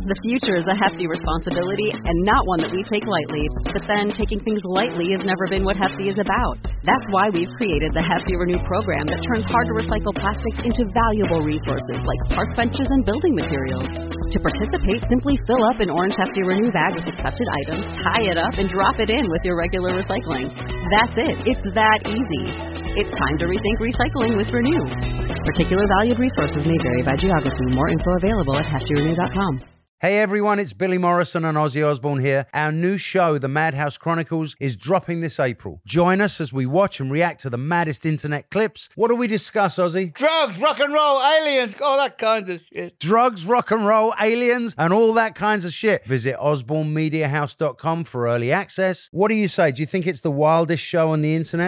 The future is a hefty responsibility and not one that we take lightly. But then, taking things lightly has never been what Hefty is about. That's why we've created the Hefty Renew program that turns hard-to-recycle plastics into valuable resources like park benches and building materials. To participate, simply fill up an orange Hefty Renew bag with accepted items, tie it up, and drop it in with your regular recycling. That's it. It's that easy. It's time to rethink recycling with Renew. Particular valued resources may vary by geography. More info available at heftyrenew.com. Hey everyone, it's Billy Morrison and Ozzy Osbourne here. Our new show, The Madhouse Chronicles, is dropping this April. Join us as we watch and react to the maddest internet clips. What do we discuss, Ozzy? Drugs, rock and roll, aliens, all that kind of shit. Drugs, rock and roll, aliens, and all that kinds of shit. Visit osbornemediahouse.com for early access. What do you say? Do you think it's the wildest show on the internet?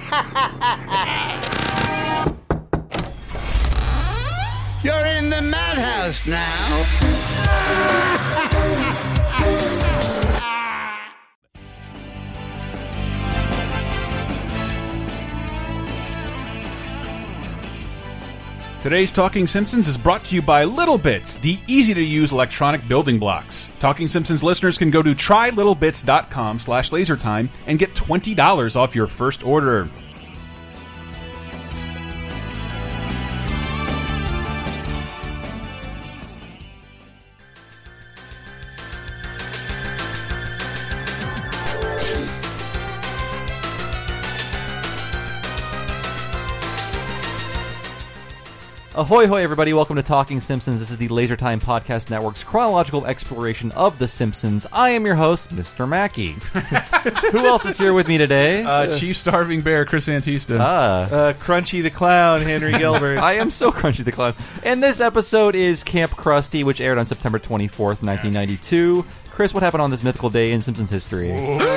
You're in the madhouse now. Today's Talking Simpsons is brought to you by Little Bits, the easy-to-use electronic building blocks. Talking Simpsons listeners can go to trylittlebits.com/lasertime and get $20 off your first order. Ahoy, hoy, everybody. Welcome to Talking Simpsons. This is the Laser Time Podcast Network's chronological exploration of The Simpsons. I am your host, Mr. Mackey. Who else is here with me today? Chief Starving Bear, Chris Antista. Crunchy the Clown, Henry Gilbert. I am so Crunchy the Clown. And this episode is Camp Krusty, which aired on September 24th, 1992. Chris, what happened on this mythical day in Simpsons history?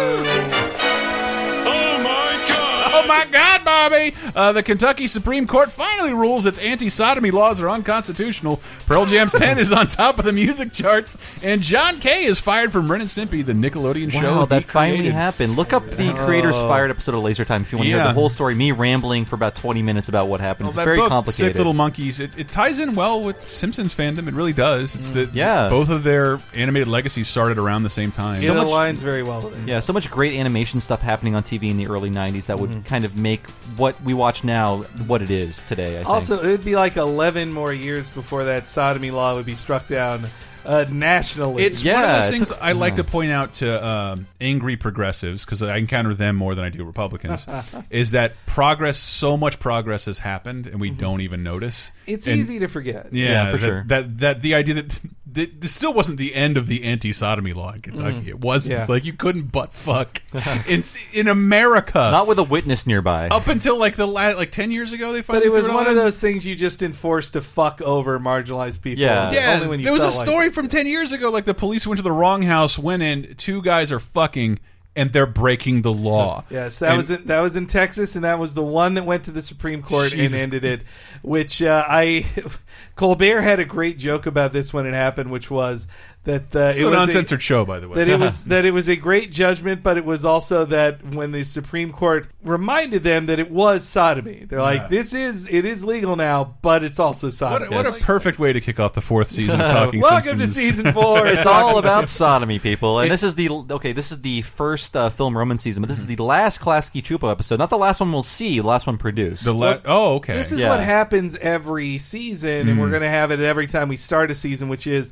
Oh my God, Bobby! The Kentucky Supreme Court finally rules its anti-sodomy laws are unconstitutional. Pearl Jam's 10 is on top of the music charts, and John Kay is fired from Ren and Stimpy, the Nickelodeon show. Wow, that finally happened. Look up the Creators Fired episode of Laser Time if you want to hear the whole story. Me rambling for about 20 minutes about what happened. It's very complicated. Sick Little Monkeys. It ties in well with Simpsons fandom. It really does. It's that both of their animated legacies started around the same time. It aligns very well with it. Yeah, so much great animation stuff happening on TV in the early 90s that would kind of make what we watch now what it is today, I think. Also, it would be like 11 more years before that sodomy law would be struck down nationally. It's one of those things I like to point out to angry progressives, because I encounter them more than I do Republicans, is that so much progress has happened, and we don't even notice. It's easy to forget. Yeah, for sure. That the idea that this still wasn't the end of the anti-sodomy law in Kentucky. It wasn't. Yeah. Like, you couldn't butt fuck in America. Not with a witness nearby. Up until like 10 years ago, they finally. But it was one of those things you just enforced to fuck over marginalized people. Yeah. Only when you there was a felt story like from 10 years ago, like the police went to the wrong house, went in, two guys are fucking, and they're breaking the law. Yes, that was in Texas, and that was the one that went to the Supreme Court and ended it. Which Colbert had a great joke about this when it happened, which was that it was an uncensored show, by the way. That it was a great judgment, but it was also that when the Supreme Court reminded them that it was sodomy, they're like, it is legal now, but it's also sodomy. What a perfect way to kick off the fourth season of Talking Welcome Simpsons. to season 4. It's all about sodomy, people. And this is the first film Roman season, but this is the last Klasky Chupo episode. Not the last one we'll see, the last one produced. Okay. This is what happens every season, and we're going to have it every time we start a season, which is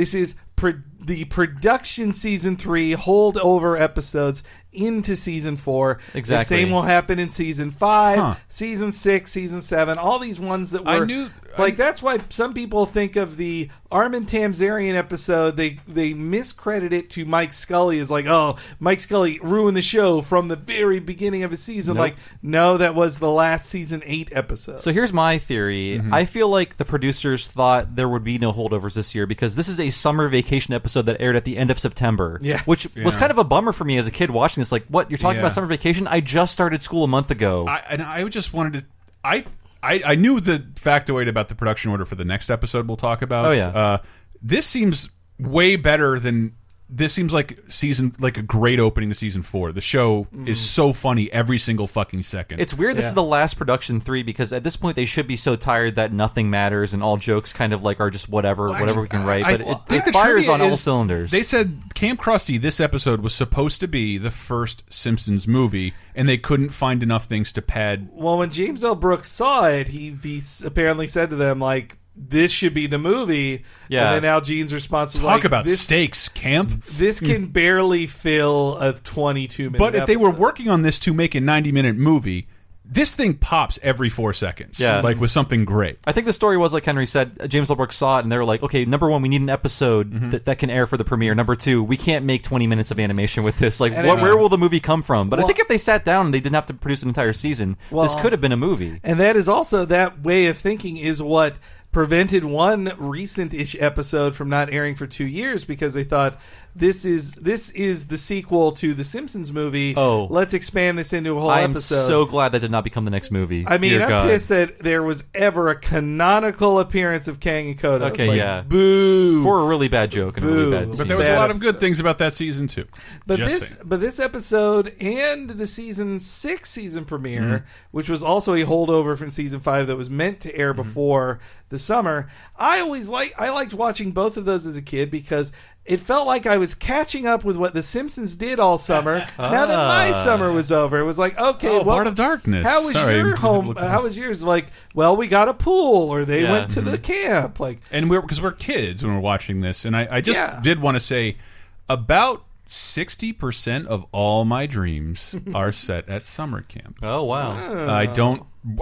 the production season 3 holdover episodes into season 4. Exactly. The same will happen in season 5, season 6, season 7. All these ones that were that's why some people think of the Armin Tamzarian episode. They miscredit it to Mike Scully as like, oh, Mike Scully ruined the show from the very beginning of the season. Nope. Like, no, that was the last season 8 episode. So here's my theory. I feel like the producers thought there would be no holdovers this year because this is a summer vacation episode that aired at the end of September, which was kind of a bummer for me as a kid watching this. Like, what, you're talking about summer vacation? I just started school a month ago. I just wanted to... I knew the factoid about the production order for the next episode we'll talk about. Oh, yeah. This seems way better than this seems like a great opening to season 4. The show is so funny every single fucking second. It's weird. This is the last production 3 because at this point they should be so tired that nothing matters and all jokes kind of like are just whatever we can write. But it fires on all cylinders. They said Camp Krusty this episode was supposed to be the first Simpsons movie, and they couldn't find enough things to pad. Well, when James L. Brooks saw it, he apparently said to them like, this should be the movie. Yeah. And then Al Jean's response was Talk about stakes, Camp. This can barely fill a 22-minute But if episode. they were working on this to make a 90-minute movie, this thing pops every 4 seconds. Yeah. Like with something great. I think the story was like Henry said, James L. Brooks saw it and they were like, okay, number 1, we need an episode that can air for the premiere. Number 2, we can't make 20 minutes of animation with this. Like, where will the movie come from? But I think if they sat down and they didn't have to produce an entire season, this could have been a movie. And that is also, that way of thinking is what prevented one recent-ish episode from not airing for 2 years because they thought this is the sequel to the Simpsons movie. Oh, let's expand this into a whole episode. I'm so glad that did not become the next movie. I mean, Dear I'm God. pissed that there was ever a canonical appearance of Kang and Kodos. Okay, like, yeah. Boo. For a really bad joke and a really bad Boo. scene. But there was a Bad lot of episode. good things about that season too. But this episode and the season 6 season premiere, which was also a holdover from season 5 that was meant to air before the summer, I liked watching both of those as a kid because it felt like I was catching up with what The Simpsons did all summer. Now that my summer was over, it was like, okay, Part of Darkness. How was your home? How was yours? Like, well, we got a pool, or they went to the camp. Like, and because we're kids when we're watching this, and I just did want to say about 60% of all my dreams are set at summer camp. Oh wow! I don't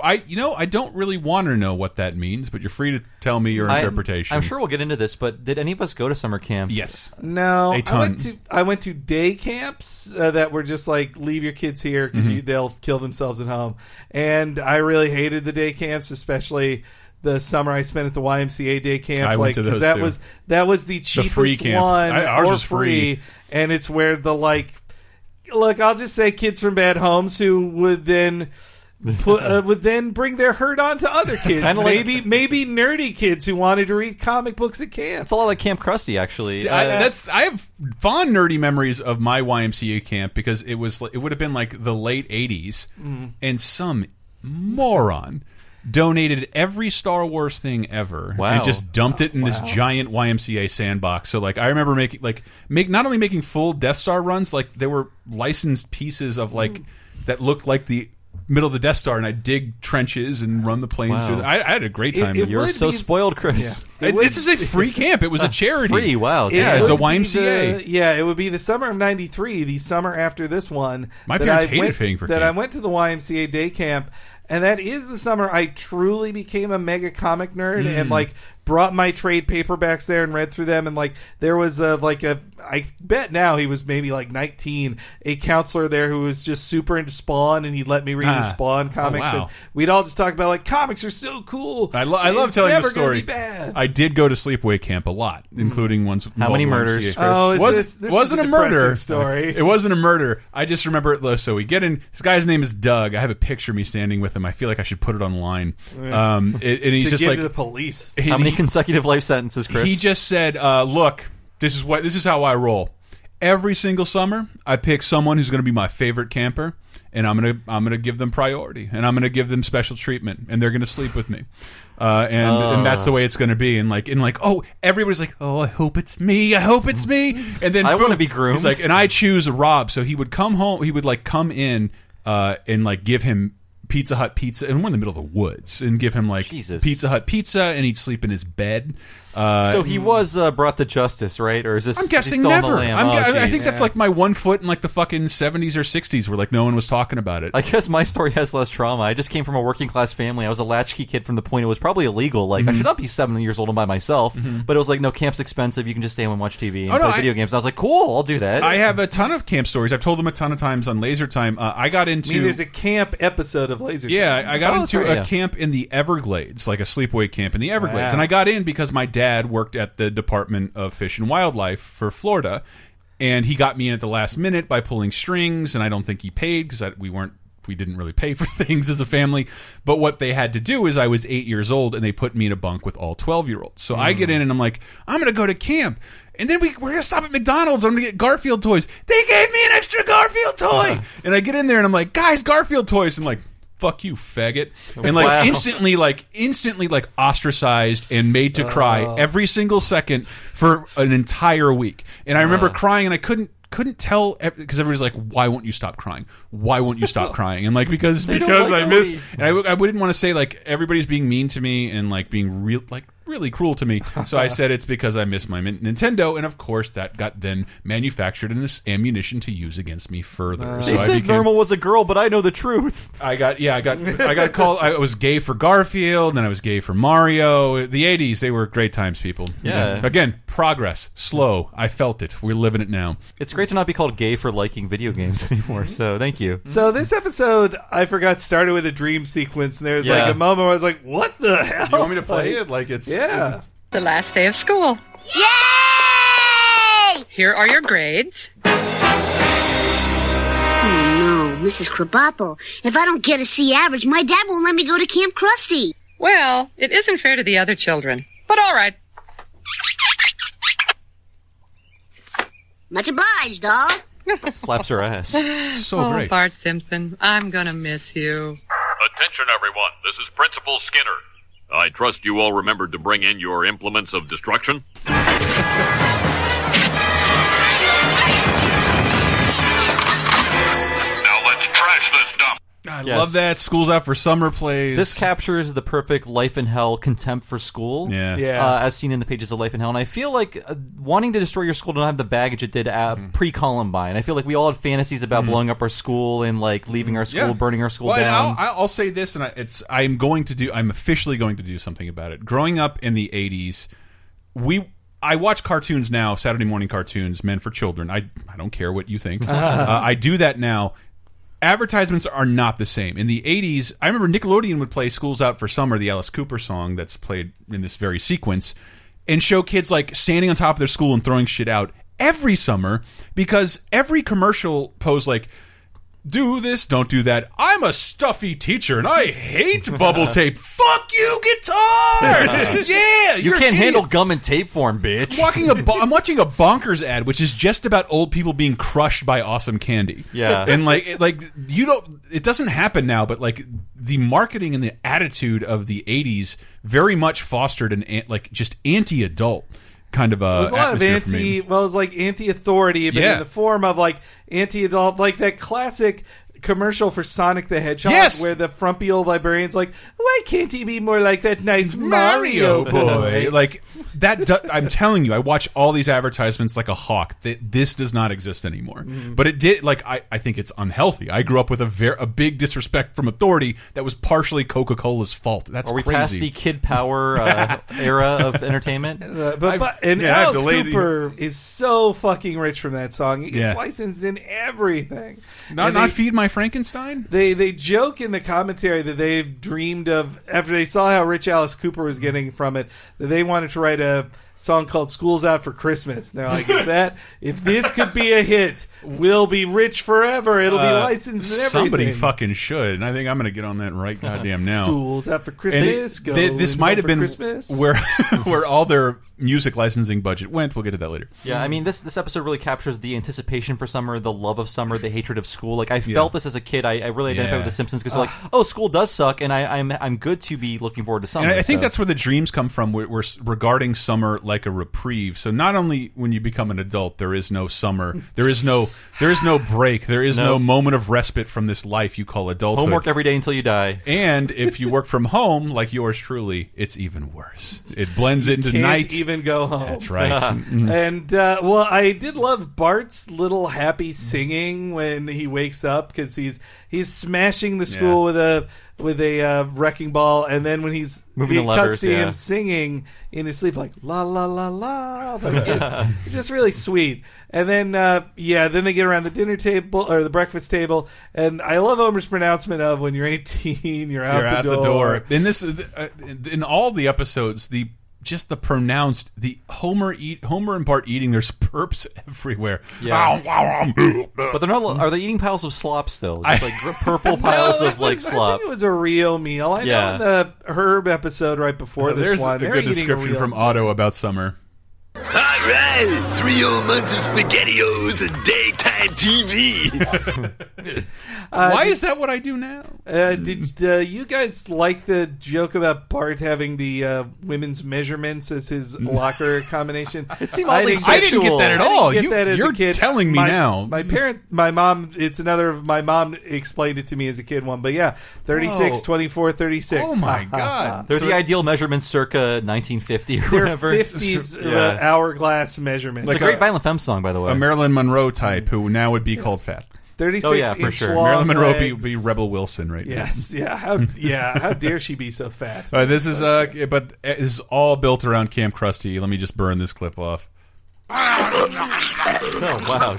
really want to know what that means, but you're free to tell me your interpretation. I'm sure we'll get into this, but did any of us go to summer camp? Yes. no, A ton. I went to day camps that were just like, leave your kids here because they'll kill themselves at home, and I really hated the day camps, especially the summer I spent at the YMCA day camp. I went to those that too. that was the cheapest free camp. one, Ours or was free. and it's where the look, I'll just say kids from bad homes who would then bring their hurt on to other kids. Maybe nerdy kids who wanted to read comic books at camp. It's a lot like Camp Krusty, actually. See, I have fond nerdy memories of my YMCA camp because it would have been like the late 80s, and some moron donated every Star Wars thing ever and just dumped it in this giant YMCA sandbox. So like I remember not only making full Death Star runs, like there were licensed pieces of like that looked like the middle of the Death Star, and I'd dig trenches and run the planes through. I had a great time. You're so spoiled, Chris. Yeah. This is a free camp. It was a charity. Free, wow. Yeah, it's a YMCA. It would be the summer of '93, the summer after this one. My parents hated paying for camp. I went to the YMCA day camp, and that is the summer I truly became a mega comic nerd and like brought my trade paperbacks there and read through them. And like there was I bet now he was maybe like 19, a counselor there who was just super into Spawn, and he'd let me read his Spawn comics. Oh, wow. And we'd all just talk about like comics are so cool. I love telling the story. Be bad. I did go to sleepaway camp a lot, including ones. How many murders, Chris? Oh, this wasn't a murder story. It wasn't a murder. I just remember. So we get in. This guy's name is Doug. I have a picture of me standing with him. I feel like I should put it online. And he's just like to the police. How many consecutive life sentences, Chris? He just said, "Look, this is how I roll. Every single summer, I pick someone who's going to be my favorite camper, and I'm gonna give them priority, and I'm gonna give them special treatment, and they're gonna sleep with me, and that's the way it's gonna be." And everybody's like, "Oh, I hope it's me. I hope it's me." And then I want to be groomed. He's like, and I choose Rob. So he would come home. He would come in and give him Pizza Hut pizza, and we're in the middle of the woods, and give him Pizza Hut pizza, and he'd sleep in his bed. So he was brought to justice, right? Or is this? I'm guessing still never. On the lam? I think that's like my 1 foot in like the fucking 70s or 60s, where like no one was talking about it. I guess my story has less trauma. I just came from a working class family. I was a latchkey kid from the point it was probably illegal. Like I should not be 7 years old and by myself. But it was like, no, camp's expensive. You can just stay home and watch TV and play video games. And I was like, cool, I'll do that. I have a ton of camp stories. I've told them a ton of times on Laser Time. I got into. There's a camp episode of Laser Time. Yeah, I got into a camp in the Everglades, like a sleepaway camp in the Everglades, and I got in because my dad worked at the Department of Fish and Wildlife for Florida, and he got me in at the last minute by pulling strings, and I don't think he paid because we weren't we didn't really pay for things as a family. But what they had to do is I was 8 years old, and they put me in a bunk with all 12-year-olds. So I get in, and I'm like, I'm going to go to camp. And then we're going to stop at McDonald's. I'm going to get Garfield toys. They gave me an extra Garfield toy. And I get in there, and I'm like, guys, Garfield toys. And like, fuck you, faggot. And like instantly ostracized and made to cry every single second for an entire week. And I remember crying, and I couldn't tell, because everybody's like, why won't you stop crying? Why won't you stop crying? And like, because I miss, and I wouldn't want to say like everybody's being mean to me and like being really cruel to me. So I said it's because I miss my Nintendo, and of course that got then manufactured in this ammunition to use against me further. They said Normal was a girl, but I know the truth. I got called. I was gay for Garfield, and I was gay for Mario. The 80s, they were great times, people. Yeah. Again, progress, slow. I felt it. We're living it now. It's great to not be called gay for liking video games anymore. So thank you. So this episode, I forgot, started with a dream sequence, and there's like a moment where I was like, "What the hell?" Do you want me to play it? Like it's. Yeah. The last day of school. Yay! Here are your grades. Oh no, Mrs. Krabappel. If I don't get a C average, my dad won't let me go to Camp Krusty. Well, it isn't fair to the other children. But all right. Much obliged, doll. Slaps her ass. So great. Bart Simpson, I'm gonna miss you. Attention, everyone. This is Principal Skinner. I trust you all remembered to bring in your implements of destruction. Now let's trash this dump. I love that. School's out for summer plays. This captures the perfect Life in Hell contempt for school. As seen in the pages of Life in Hell. And I feel like wanting to destroy your school don't have the baggage it did pre-Columbine. I feel like we all had fantasies about blowing up our school and like leaving our school, burning our school down. I'll say this, and I'm officially going to do something about it. Growing up in the 80s, I watch cartoons now, Saturday morning cartoons, meant for children. I don't care what you think. I do that now. Advertisements are not the same. In the 80s, I remember Nickelodeon would play School's Out for Summer, the Alice Cooper song that's played in this very sequence, and show kids like standing on top of their school and throwing shit out every summer, because every commercial posed like, do this, don't do that. I'm a stuffy teacher, and I hate bubble tape. Fuck you, guitar! Yeah! You can't handle gum and tape form, bitch. I'm watching a Bonkers ad, which is just about old people being crushed by awesome candy. Yeah. And it doesn't happen now, but like the marketing and the attitude of the 80s very much fostered just anti-adult kind of it was a lot of it was like anti-authority, but in the form of like anti-adult, like that classic commercial for Sonic the Hedgehog, where the frumpy old librarian's like, why can't he be more like that nice Mario boy? Like that. I'm telling you, I watch all these advertisements like a hawk. This does not exist anymore. But it did. Like I think it's unhealthy. I grew up with a big disrespect from authority that was partially Coca-Cola's fault. That's Are we crazy. past the Kid Power era of entertainment? Alice Cooper is so fucking rich from that song. He gets licensed in everything. Not Feed My Frankenstein? They joke in the commentary that they've dreamed of, after they saw how rich Alice Cooper was getting from it, that they wanted to write a song called School's Out for Christmas. And they're like, if this could be a hit, we'll be rich forever. It'll be licensed and everything. Somebody fucking should. And I think I'm going to get on that right goddamn now. School's Out for Christmas. This might have been Christmas. where all their music licensing budget went. We'll get to that later. Yeah, I mean, this episode really captures the anticipation for summer, the love of summer, the hatred of school. Like, I felt this as a kid. I really identified with The Simpsons because they're like, oh, school does suck, and I'm good to be looking forward to summer. And I think that's where the dreams come from. We're regarding summer like a reprieve. So not only when you become an adult, there is no summer, there is no break, there is no moment of respite from this life you call adulthood. Homework every day until you die. And if you work from home, like yours truly, it's even worse. It blends into night. Can't even go home. That's right. And I did love Bart's little happy singing when he wakes up, because he's smashing the school with a wrecking ball, and then when he cuts to him singing in his sleep, like la la la la, like it's just really sweet. And then then they get around the dinner table or the breakfast table, and I love Homer's pronouncement of, when you're 18, you're out the door. In this, in all the episodes, the just the pronounced Homer and Bart eating. There's burps everywhere. Yeah. But they're not. Are they eating piles of slop still? Just like purple piles of like slop. I think it was a real meal. I know in the Herb episode right before this there's one, a good description from Otto about summer. All right, 3 whole months of SpaghettiOs and daytime TV. Why is that what I do now? Did you guys like the joke about Bart having the women's measurements as his locker combination? It seemed oddly sexual. I didn't get that at all. You're telling me now. My mom, my mom explained it to me as a kid one, but yeah, 36, 24, 36. Oh my God. They're the ideal measurements circa 1950 or whatever. They're 50s hourglass measurements. It's a great Violent Femmes song, by the way. A Marilyn Monroe type who now would be called fat. 36 for sure. Marilyn Monroe legs. be Rebel Wilson right now. Yes, how dare she be so fat? This is but this is all built around Camp Krusty. Let me just burn this clip off. Oh wow,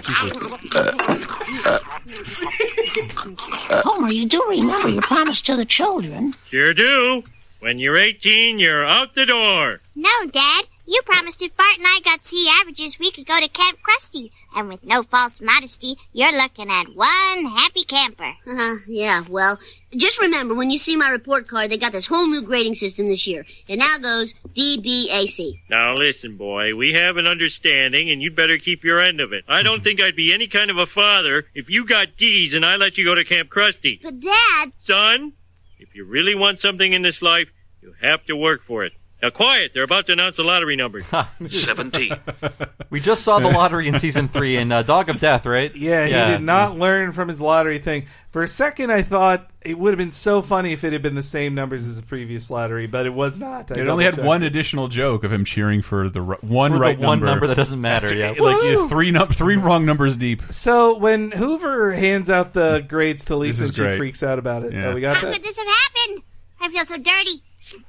Jesus! Homer, you do remember your promise to the children? Sure do. When you're 18, you're out the door. No, Dad. You promised if Bart and I got C averages, we could go to Camp Krusty. And with no false modesty, you're looking at one happy camper. Yeah, well, just remember, when you see my report card, they got this whole new grading system this year. It now goes DBAC. Now listen, boy, we have an understanding, and you'd better keep your end of it. I don't think I'd be any kind of a father if you got D's and I let you go to Camp Krusty. But, Dad... Son, if you really want something in this life, you have to work for it. Now, quiet. They're about to announce the lottery numbers. 17. We just saw the lottery in Season 3 in Dog of Death, right? Yeah, he did not learn from his lottery thing. For a second, I thought it would have been so funny if it had been the same numbers as the previous lottery, but it was not. It only had one additional joke of him cheering for the one number that doesn't matter. Yeah, like three wrong numbers deep. So when Hoover hands out the grades to Lisa, and she freaks out about it. Yeah. We got How that? could this have happened? I feel so dirty.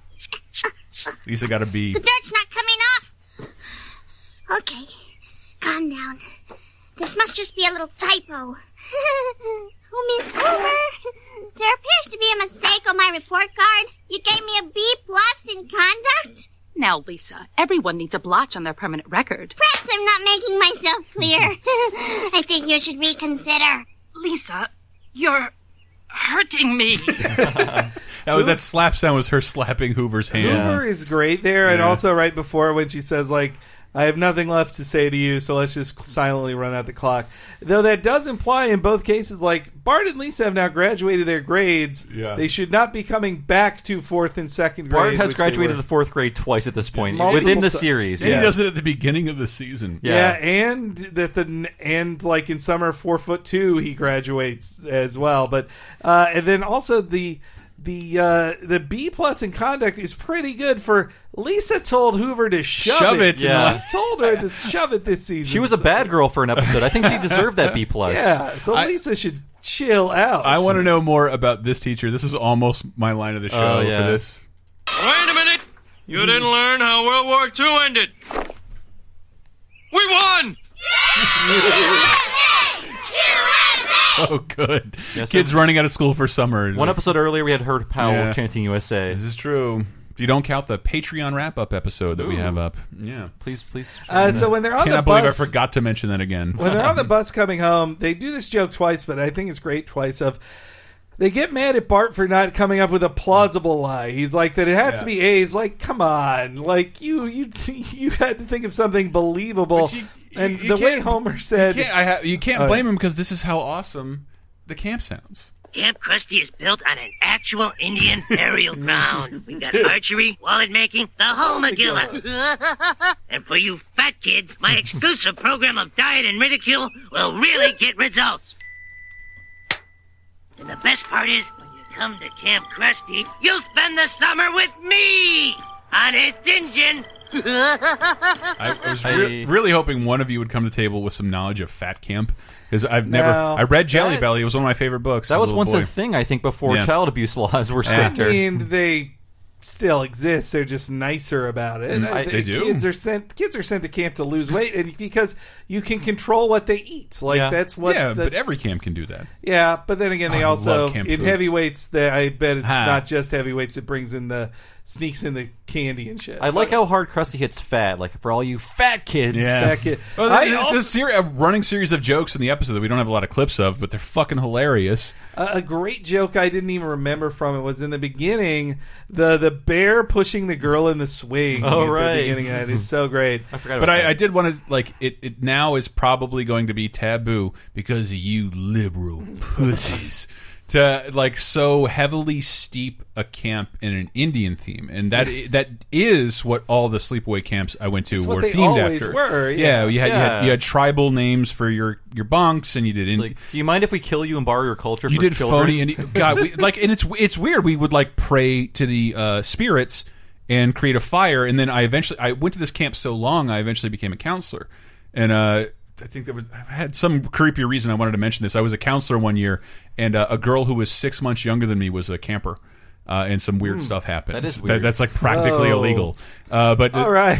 Lisa got a B. The dirt's not coming off. Okay, calm down. This must just be a little typo. Oh, Miss Hoover, there appears to be a mistake on my report card. You gave me a B+ in conduct? Now, Lisa, everyone needs a blotch on their permanent record. Perhaps I'm not making myself clear. I think you should reconsider. Lisa, you're hurting me. That slap sound was her slapping Hoover's hand. Hoover is great there, and also right before when she says, like, I have nothing left to say to you, so let's just silently run out the clock. Though that does imply in both cases, like, Bart and Lisa have now graduated their grades. Yeah. They should not be coming back to 4th and 2nd grade. Bart has graduated the 4th grade twice at this point within the series. And he does it at the beginning of the season. Yeah, and like in summer 4'2", he graduates as well. But and then also the B+ in conduct is pretty good for Lisa told Hoover to shove it. Yeah. She told her to shove it this season. She was a bad girl for an episode. I think she deserved that B+. Yeah, so Lisa should chill out. I want to know more about this teacher. This is almost my line of the show for this. Wait a minute. You didn't learn how World War II ended. We won! Oh, good. Kids running out of school for summer. One episode earlier, we had Herb Powell chanting USA. This is true. If you don't count the Patreon wrap-up episode that we have up. Yeah. Please. So when they're on the bus... Cannot believe I forgot to mention that again. When they're on the bus coming home, they do this joke twice, but I think it's great twice of... They get mad at Bart for not coming up with a plausible lie. He's like, that it has to be A. He's like, come on. Like, you had to think of something believable. And the way Homer said... You can't blame him because this is how awesome the camp sounds. Camp Krusty is built on an actual Indian burial ground. We've got archery, wallet making, the whole Megillah. And for you fat kids, my exclusive program of diet and ridicule will really get results. And the best part is, when you come to Camp Krusty, you'll spend the summer with me! Honest Injun! I was really hoping one of you would come to the table with some knowledge of Fat Camp. Because I read Jelly Belly. It was one of my favorite books. That was once a thing, I think, before child abuse laws were stricter. I mean, they still exist. They're just nicer about it. They do. Kids are sent to camp to lose weight, and because you can control what they eat. Like that's what. Yeah, but every camp can do that. Yeah, but then again, they also in heavyweights. I bet it's not just heavyweights. It brings in the sneaks in the candy and shit. I like how hard Krusty hits fat, like for all you fat kids. Yeah. Fat kid. Well, it's a running series of jokes in the episode that we don't have a lot of clips of, but they're fucking hilarious. A great joke I didn't even remember from it was in the beginning, the bear pushing the girl in the swing. Oh, at right. the beginning of it is so great. I forgot But about that. I did want to, like, it now is probably going to be taboo because of you liberal pussies to, like, so heavily steep a camp in an Indian theme. And that is what all the sleepaway camps I went to That's were what they themed always after. were, you had tribal names for your bunks, and you did. Like, do you mind if we kill you and borrow your culture? You for did children? phony Indian. God, and it's weird. We would like pray to the spirits and create a fire, and then I went to this camp so long I eventually became a counselor, and I think I had some creepy reason I wanted to mention this. I was a counselor one year, and a girl who was 6 months younger than me was a camper, and some weird stuff happened. That is weird. That's like practically illegal. But all right.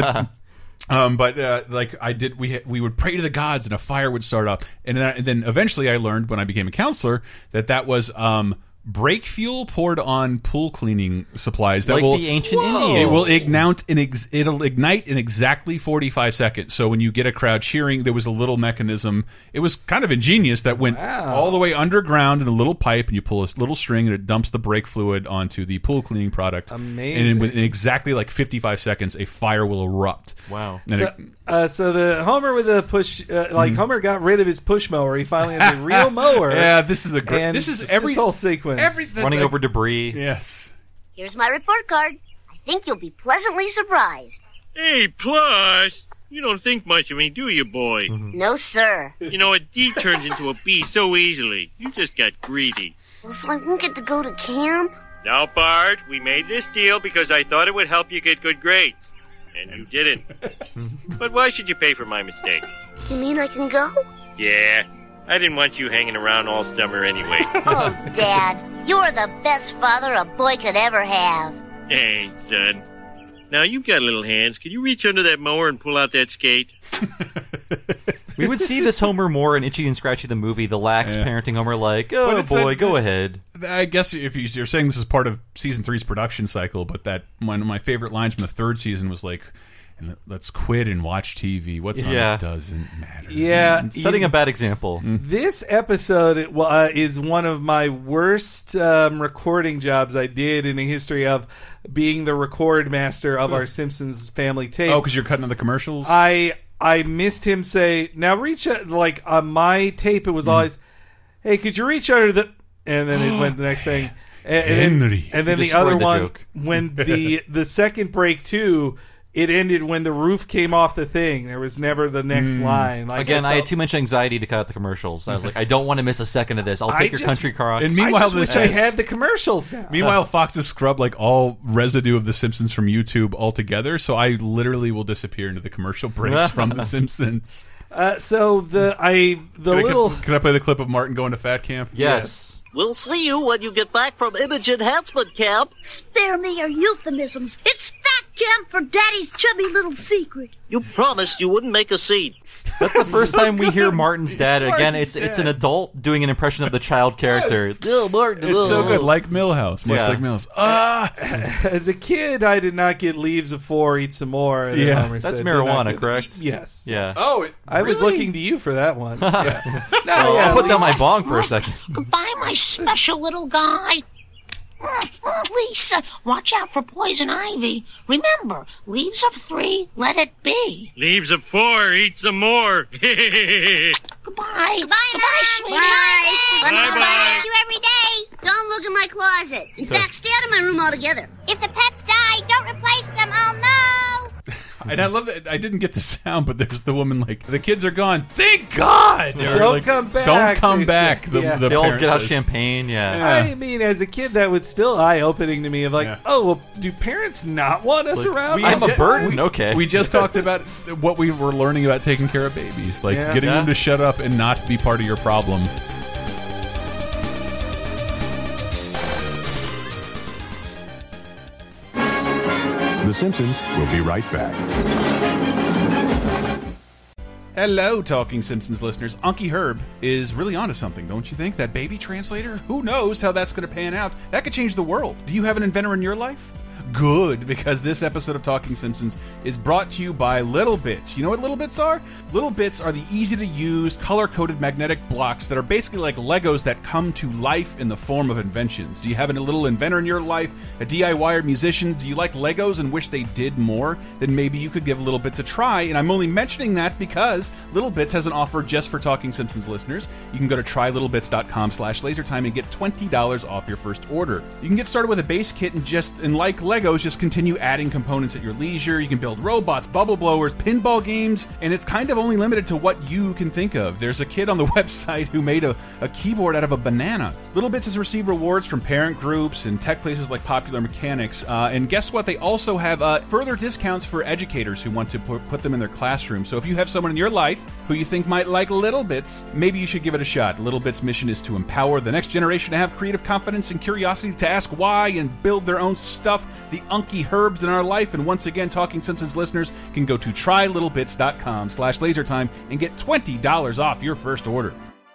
Like I did, we would pray to the gods, and a fire would start up, and then eventually I learned when I became a counselor that was brake fuel poured on pool cleaning supplies. That like will, the ancient Indians. It will it'll ignite in exactly 45 seconds. So when you get a crowd cheering, there was a little mechanism. It was kind of ingenious that went all the way underground in a little pipe, and you pull a little string, and it dumps the brake fluid onto the pool cleaning product. Amazing. And in exactly like 55 seconds, a fire will erupt. Wow. So the Homer with the push, Homer got rid of his push mower. He finally has a real mower. Yeah, this is a great. This is this whole sequence. Running over debris. Yes. Here's my report card. I think you'll be pleasantly surprised. Hey, Plus, you don't think much of me, do you, boy? No, sir. You know, a D turns into a B so easily. You just got greedy. Well, so I won't get to go to camp? Now, Bart, we made this deal because I thought it would help you get good grades. And you didn't. But why should you pay for my mistake? You mean I can go? Yeah, I didn't want you hanging around all summer anyway. Oh, Dad, you're the best father a boy could ever have. Hey, son. Now, you've got little hands. Could you reach under that mower and pull out that skate? We would see this Homer more in Itchy and Scratchy the movie, the lax parenting Homer, like, oh boy, go ahead. I guess if you're saying this is part of season 3's production cycle, but that one of my favorite lines from the 3rd season was like, let's quit and watch TV. What's on it doesn't matter. Yeah. Setting a bad example. This episode is one of my worst recording jobs I did in the history of being the record master of our Simpsons family tape. Oh, because you're cutting the commercials? I missed him say, now reach, like on my tape, it was always, hey, could you reach under the, and then it went the next thing. Henry. And then the other one, when the second break too, it ended when the roof came off the thing. There was never the next line. Like, again, I had too much anxiety to cut out the commercials. I was like, I don't want to miss a second of this. I'll take your country car. And meanwhile, I wish I had the commercials now. Meanwhile, Fox has scrubbed like all residue of The Simpsons from YouTube altogether, so I literally will disappear into the commercial breaks from The Simpsons. So can I play the clip of Martin going to fat camp? Yes. We'll see you when you get back from image enhancement camp. Spare me your euphemisms. It's fat camp for Daddy's chubby little secret. You promised you wouldn't make a scene. That's the first time we hear Martin's dad. Again, it's an adult doing an impression of the child character. Oh, Martin. It's so good, like Milhouse. Much like Milhouse. As a kid, I did not get Leaves of 4, Eat Some More. That's marijuana, correct? Yes. Yeah. Oh, I was looking to you for that one. I'll put down my bong for a second. Goodbye, my special little guy. Lisa, watch out for poison ivy. Remember, leaves of 3, let it be. Leaves of 4, eat some more. Goodbye. Goodbye, sweetie. Bye. Bye-bye. You every day. Don't look in my closet. In fact, stay out of my room altogether. If the pets die, don't replace them. Oh, no. And I love that. I didn't get the sound, but there's the woman like, the kids are gone. Thank God. Don't come back. Don't come back. They all get out champagne. Yeah. I mean, as a kid, that was still eye-opening to me. Of like, oh, well, do parents not want us around? I'm a burden. Okay. We just talked about what we were learning about taking care of babies, like getting them to shut up and not be part of your problem. The Simpsons will be right back. Hello, Talking Simpsons listeners. Unky Herb is really onto something, don't you think? That baby translator? Who knows how that's going to pan out? That could change the world. Do you have an inventor in your life? good, because this episode of Talking Simpsons is brought to you by Little Bits. You know what Little Bits are? Little Bits are the easy-to-use, color-coded magnetic blocks that are basically like Legos that come to life in the form of inventions. Do you have a little inventor in your life, a DIYer musician? Do you like Legos and wish they did more? Then maybe you could give Little Bits a try, and I'm only mentioning that because Little Bits has an offer just for Talking Simpsons listeners. You can go to trylittlebits.com/lasertime and get $20 off your first order. You can get started with a base kit and like Legos, just continue adding components at your leisure. You can build robots, bubble blowers, pinball games, and it's kind of only limited to what you can think of. There's a kid on the website who made a keyboard out of a banana. Little Bits has received rewards from parent groups and tech places like Popular Mechanics, and guess what? They also have further discounts for educators who want to put them in their classroom. So if you have someone in your life who you think might like Little Bits, maybe you should give it a shot. Little Bits' mission is to empower the next generation to have creative confidence and curiosity to ask why and build their own stuff, the unky herbs in our life. And once again, Talking Simpsons listeners can go to trylittlebits.com/lasertime and get $20 off your first order.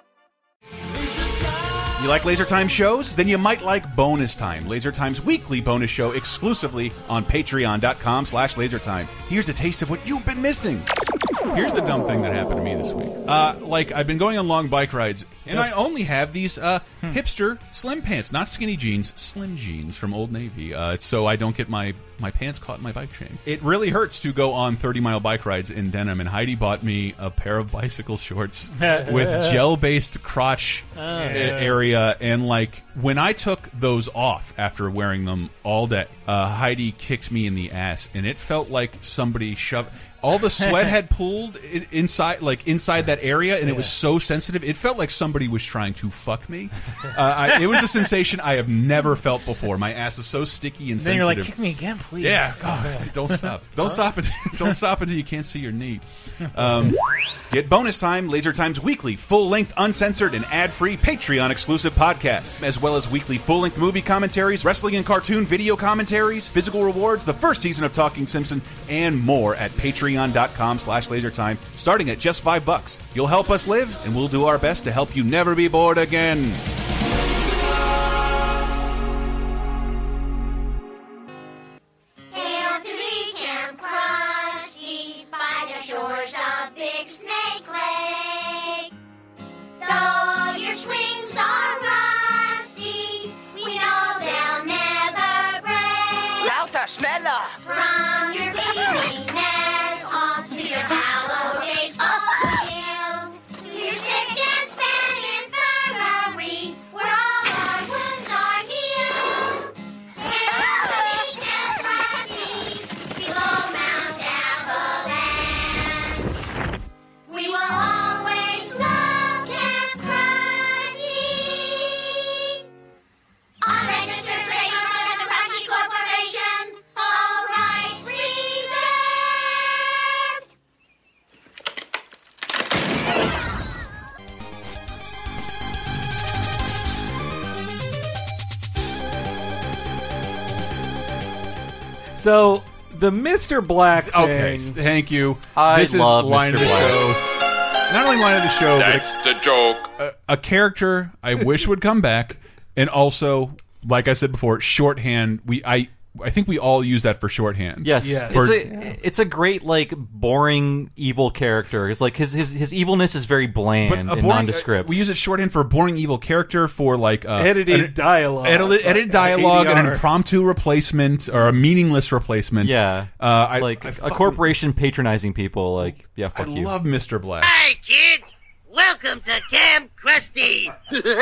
You like Laser Time shows? Then you might like Bonus Time, Laser Time's weekly bonus show exclusively on patreon.com/lasertime. Here's a taste of what you've been missing. Here's the dumb thing that happened to me this week. Like, I've been going on long bike rides, and I only have these hipster slim pants, not skinny jeans, slim jeans from Old Navy, so I don't get my pants caught in my bike chain. It really hurts to go on 30-mile bike rides in denim, and Heidi bought me a pair of bicycle shorts with gel-based crotch area, and like, when I took those off after wearing them all day, Heidi kicked me in the ass, and it felt like somebody shoved... All the sweat had pulled inside that area, and it was so sensitive. It felt like somebody was trying to fuck me. It was a sensation I have never felt before. My ass was so sticky and sensitive. Then you're like, kick me again, please. Yeah, don't stop. Don't stop until you can't see your knee. Get Bonus Time, Laser Time's weekly, full-length, uncensored, and ad-free Patreon-exclusive podcast, as well as weekly full-length movie commentaries, wrestling and cartoon video commentaries, physical rewards, the first season of Talking Simpson, and more at patreon.com/lasertime, starting at just $5. You'll help us live, and we'll do our best to help you never be bored again. Hail to thee, Camp Krusty, by the shores of Big Snake Lake. Though your swings are rusty, we know they'll never break. Lauter, schneller! From your gleaming nest onto your hallowed baseball field, to your stick and span infirmary, where all our wounds are healed. Hail to thee, Camp Krusty, below Mount Avalanche. We will always love Camp Krusty. Unregistered trademark of the Krusty Corporation. All rights reserved. So the Mr. Black thing. Okay, thank you. This love is line Mr. of the Black. show. Not only line of the show, That's the joke. but a character I wish would come back, and also, like I said before, shorthand. I think we all use that for shorthand. Yes, Yes. it's a great, like, boring evil character. It's like his evilness is very bland and nondescript. We use it shorthand for a boring evil character, for like edited dialogue, edited dialogue, an impromptu replacement or a meaningless replacement. Yeah, like a corporation patronizing people. Like, yeah, fuck you. I love Mr. Black. Hi, kids! Welcome to Camp Krusty!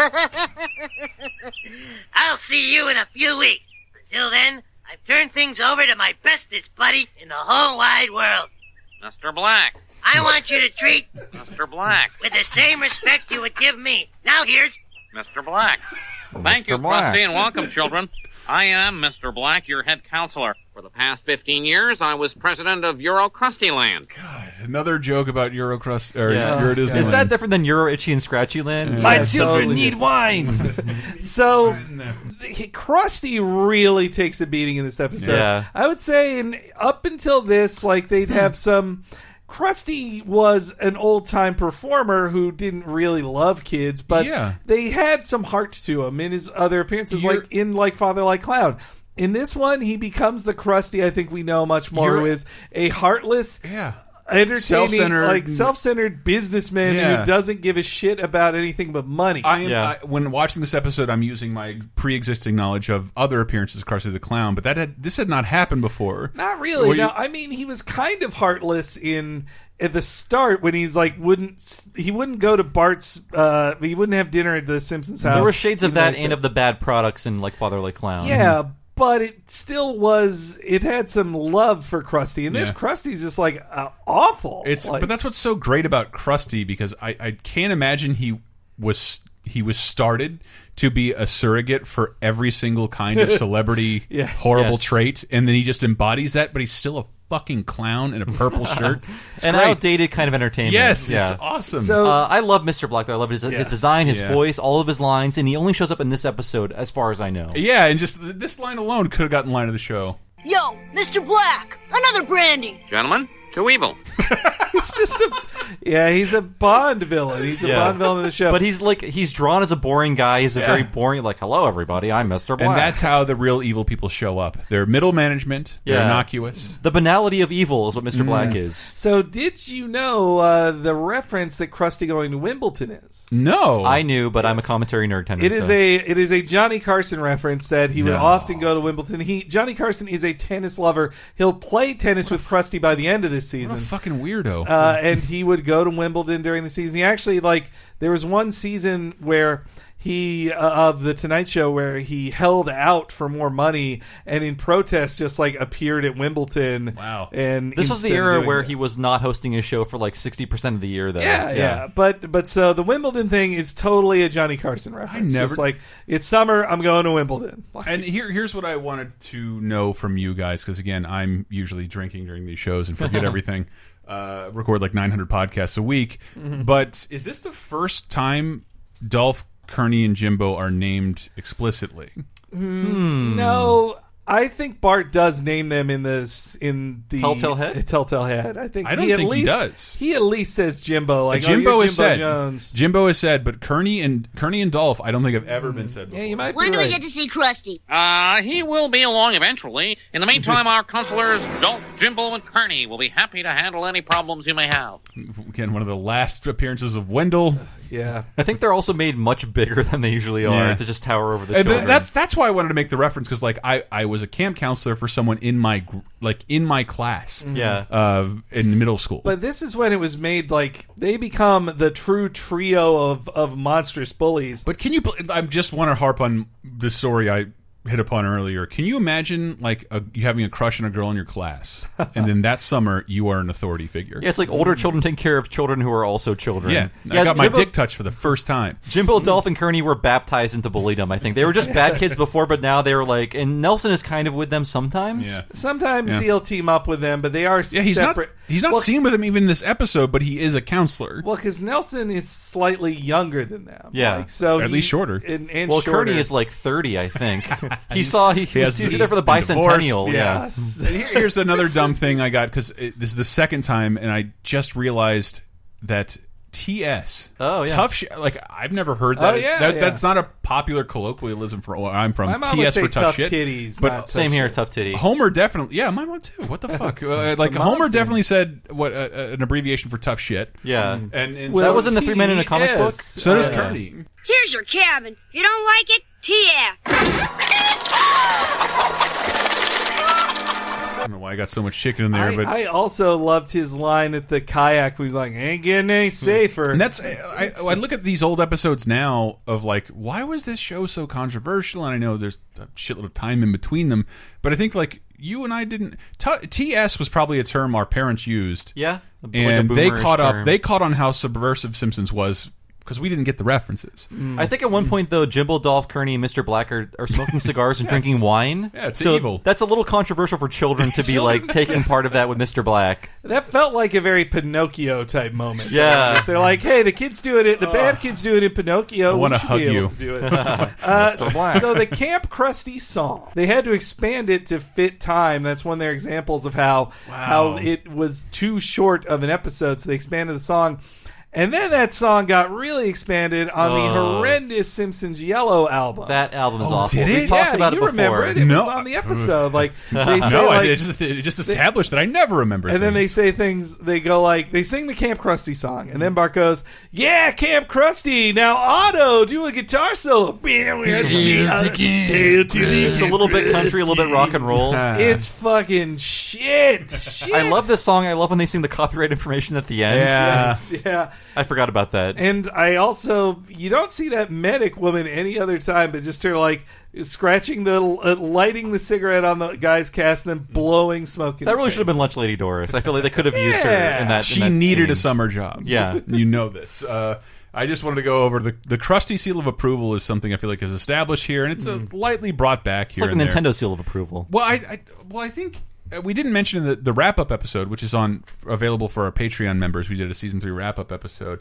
I'll see you in a few weeks. Until then, I've turned things over to my bestest buddy in the whole wide world. Mr. Black. I want you to treat Mr. Black. with the same respect you would give me. Now here's Mr. Black. Thank you, Black. Krusty, and welcome, children. I am Mr. Black, your head counselor. For the past 15 years, I was president of Euro Krusty Land. Another joke about Eurocrust or Euro Disneyland. Is that different than Euro Itchy and Scratchy Land? My children need wine. So Krusty really takes a beating in this episode. Yeah. I would say, up until this, like, they'd have some. Krusty was an old-time performer who didn't really love kids, but they had some heart to him in his other appearances, like in Father Like Clown. In this one, he becomes the Krusty I think we know much more, who is a heartless, entertaining, self-centered businessman who doesn't give a shit about anything but money. When watching this episode, I'm using my pre-existing knowledge of other appearances of Krusty the Clown, but this had not happened before. Not really. No, I mean, he was kind of heartless at the start when he's like he wouldn't go to Bart's he wouldn't have dinner at the Simpsons house. There were shades of that and of the bad products in like Father Like Clown. Yeah, but it still it had some love for Krusty, and this Krusty's just like awful. But that's what's so great about Krusty, because I can't imagine he was started to be a surrogate for every single kind of celebrity horrible trait, and then he just embodies that, but he's still a fucking clown in a purple shirt. It's an outdated kind of entertainment. Yes, it's awesome. So I love Mr. Black, though. I love his design, his voice, all of his lines, and he only shows up in this episode, as far as I know. Yeah, and just this line alone could have gotten line of the show. Yo, Mr. Black, another brandy. Gentlemen, to evil. It's just he's a Bond villain. He's a Bond villain in the show. But he's drawn as a boring guy. He's a very boring, like, hello, everybody, I'm Mr. Black. And that's how the real evil people show up. They're middle management. They're innocuous. The banality of evil is what Mr. Black is. So did you know the reference that Krusty going to Wimbledon is? No. I knew, but I'm a commentary nerd. It is a Johnny Carson reference that he would often go to Wimbledon. Johnny Carson is a tennis lover. He'll play tennis with Krusty by the end of this season. What a fucking weirdo. And he would go to Wimbledon during the season. He actually, there was one season where he of the Tonight Show where he held out for more money and in protest just appeared at Wimbledon. Wow. And this was the era where he was not hosting his show for 60% of the year, though. Yeah. But so the Wimbledon thing is totally a Johnny Carson reference. Just it's summer, I'm going to Wimbledon. And here's what I wanted to know from you guys, because again, I'm usually drinking during these shows and forget everything. Record 900 podcasts a week. But is this the first time Dolph, Kearney, and Jimbo are named explicitly? No, I think Bart does name them in the Telltale Head. Telltale Head. I think I don't think he does. He at least says Jimbo. Jimbo is said. Jones. Jimbo is said, but Kearney and Dolph, I don't think have ever been said before. Yeah, you might. When do we get to see Krusty? He will be along eventually. In the meantime, our counselors Dolph, Jimbo, and Kearney will be happy to handle any problems you may have. Again, one of the last appearances of Wendell. Yeah, I think they're also made much bigger than they usually are to just tower over the children. That's why I wanted to make the reference, because I was a camp counselor for someone in my class, in middle school. But this is when it was made they become the true trio of monstrous bullies. But can you? I just want to harp on the story I hit upon earlier. Can you imagine you having a crush on a girl in your class, and then that summer you are an authority figure? Yeah, it's like older children taking care of children who are also children. Yeah, I got my dick touched for the first time. Jimbo, Dolph, and Kearney were baptized into bulliedom. I think they were just bad kids before, but now they're and Nelson is kind of with them sometimes. Yeah. Sometimes he'll team up with them, but they are separate. He's not seen with them even in this episode, but he is a counselor. Well, because Nelson is slightly younger than them. Yeah, at least shorter. And Kearney is 30, I think. He was there for the bicentennial. Yes. And here's another dumb thing I got, because this is the second time, and I just realized that TS. Oh yeah, tough shit. I've never heard that. Oh, yeah, That's not a popular colloquialism for where I'm from. My mom TS would for tough shit. Titties, but same here, tough titty. Homer definitely. Yeah, my mom too. What the fuck? Homer definitely said what an abbreviation for tough shit. Yeah, and that was in the 3 Men in a Comic book. So does Kearney. Here's your cabin. If you don't like it, TS. I don't know why I got so much chicken in there, but I also loved his line at the kayak where he's like, "Ain't getting any safer." And that's I look at these old episodes now of why was this show so controversial? And I know there's a shitload of time in between them, but I think you and I didn't. TS was probably a term our parents used. Yeah, and they caught up. They caught on how subversive Simpsons was, because we didn't get the references. I think at one point, though, Jimbo, Dolph, Kearney, and Mr. Black are smoking cigars and drinking wine. Yeah, it's evil. That's a little controversial for children to be taking part of that with Mr. Black. That felt like a very Pinocchio type moment. Yeah, they're like, "Hey, the kids do it. The bad kids do it in Pinocchio. I want to hug you." So the Camp Krusty song, they had to expand it to fit time. That's one of their examples of how it was too short of an episode. So they expanded the song. And then that song got really expanded on the horrendous Simpsons Yellow album. That album is awful. Did it? We talked about it before. Remember it? It was on the episode. Like they say, no, like, it just established that I never remember. And then they say things. They go like they sing the Camp Krusty song, and then Bart goes, "Yeah, Camp Krusty. Now Otto, do a guitar solo." It's a little bit country, a little bit rock and roll. It's fucking shit. I love this song. I love when they sing the copyright information at the end. Yeah. I forgot about that. And I also, you don't see that medic woman any other time, but just her like scratching lighting the cigarette on the guy's cast and then blowing smoke in That his really face. should have been Lunch Lady Doris. I feel like they could have used her in that. She in that needed scene. a summer job. Yeah. You know this. I just wanted to go over the Krusty seal of approval is something I feel like is established here, and it's lightly brought back here. It's like the Nintendo seal of approval. Well, I think we didn't mention in the wrap up episode, which is available for our Patreon members. We did a season 3 wrap up episode.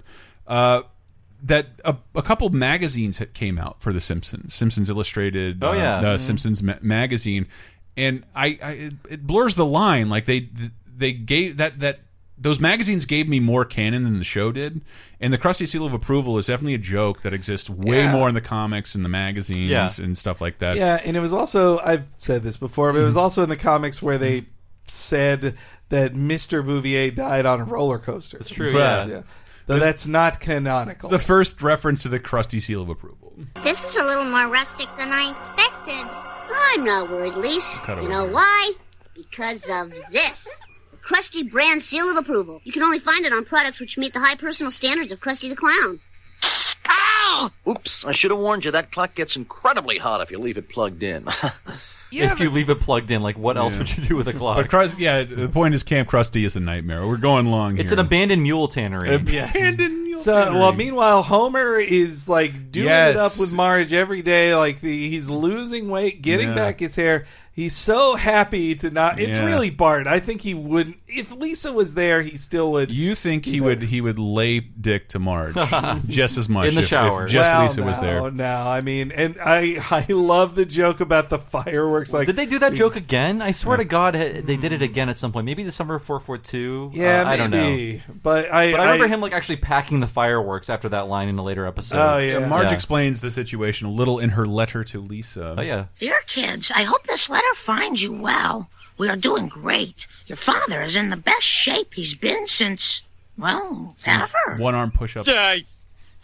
That a couple magazines came out for the Simpsons. Simpsons Illustrated. Simpsons magazine, and it blurs the line. Like they gave that. Those magazines gave me more canon than the show did, and the Krusty Seal of Approval is definitely a joke that exists way more in the comics and the magazines and stuff like that. Yeah, and it was also, I've said this before, but it was also in the comics where they said that Mr. Bouvier died on a roller coaster. That's true, yeah. Though that's not canonical. The first reference to the Krusty Seal of Approval. This is a little more rustic than I expected. I'm not worried, Lise. You know why? Because of this. Krusty brand seal of approval. You can only find it on products which meet the high personal standards of Krusty the Clown. Ow! Oops, I should have warned you. That clock gets incredibly hot if you leave it plugged in. If you leave it plugged in, like what else would you do with a clock? But the point is Camp Krusty is a nightmare. We're going long It's here. an abandoned mule tannery. Abandoned mule So, tannery. well, meanwhile, Homer is like doing it up with Marge every day. Like he's losing weight, getting back his hair. He's so happy to not. It's really Bart. I think he wouldn't. If Lisa was there, he still would. You think he would lay dick to Marge just as much in the shower? If just Lisa was there. No, I mean, and I love the joke about the fireworks. Like, did they do that joke again? I swear to God, they did it again at some point. Maybe the summer of 442. Yeah, I don't maybe. know. But I remember him like actually packing the fireworks after that line in a later episode. Oh yeah, Marge explains the situation a little in her letter to Lisa. Oh yeah. Dear kids, I hope this letter finds you well. We are doing great. Your father is in the best shape he's been since, well, ever. One-arm push-ups. Dice.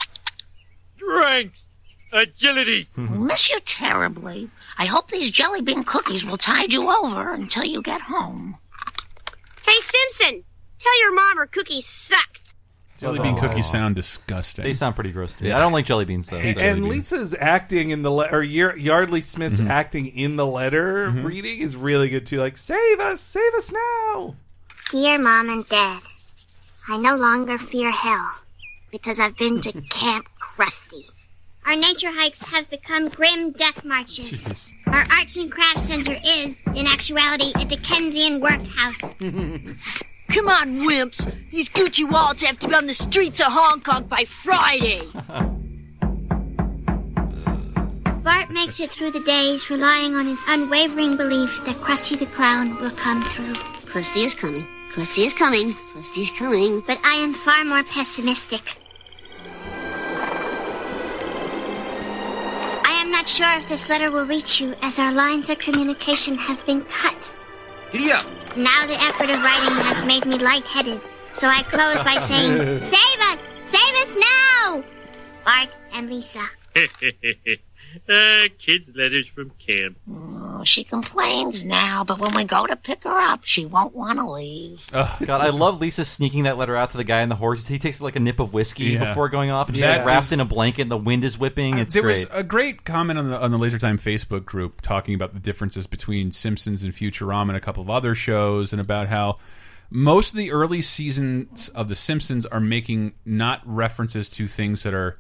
Strength. Agility. We miss you terribly. I hope these jelly bean cookies will tide you over until you get home. Hey, Simpson, tell your mom her cookies sucked. Jelly bean cookies sound disgusting. They sound pretty gross to me. I don't like jelly beans though. And Lisa's acting in the or Yardley Smith's acting in the letter reading is really good too. Like, save us now. Dear Mom and Dad, I no longer fear hell because I've been to Camp Krusty. Our nature hikes have become grim death marches. Jeez. Our arts and crafts center is, in actuality, a Dickensian workhouse. Come on, wimps. These Gucci wallets have to be on the streets of Hong Kong by Friday. Bart makes it through the days relying on his unwavering belief that Krusty the Clown will come through. Krusty is coming. Krusty is coming. Krusty's coming. But I am far more pessimistic. I am not sure if this letter will reach you, as our lines of communication have been cut. Giddy up! Now the effort of writing has made me lightheaded, so I close by saying, Save us! Save us now! Bart and Lisa. Kids' letters from camp. Oh, she complains now, but when we go to pick her up, she won't want to leave. Oh, God, I love Lisa sneaking that letter out to the guy on the horse. He takes like a nip of whiskey before going off, and she's like wrapped in a blanket, and the wind is whipping. It's there great. was a great comment on the Laser Time Facebook group talking about the differences between Simpsons and Futurama and a couple of other shows, and about how most of the early seasons of The Simpsons are making not references to things that are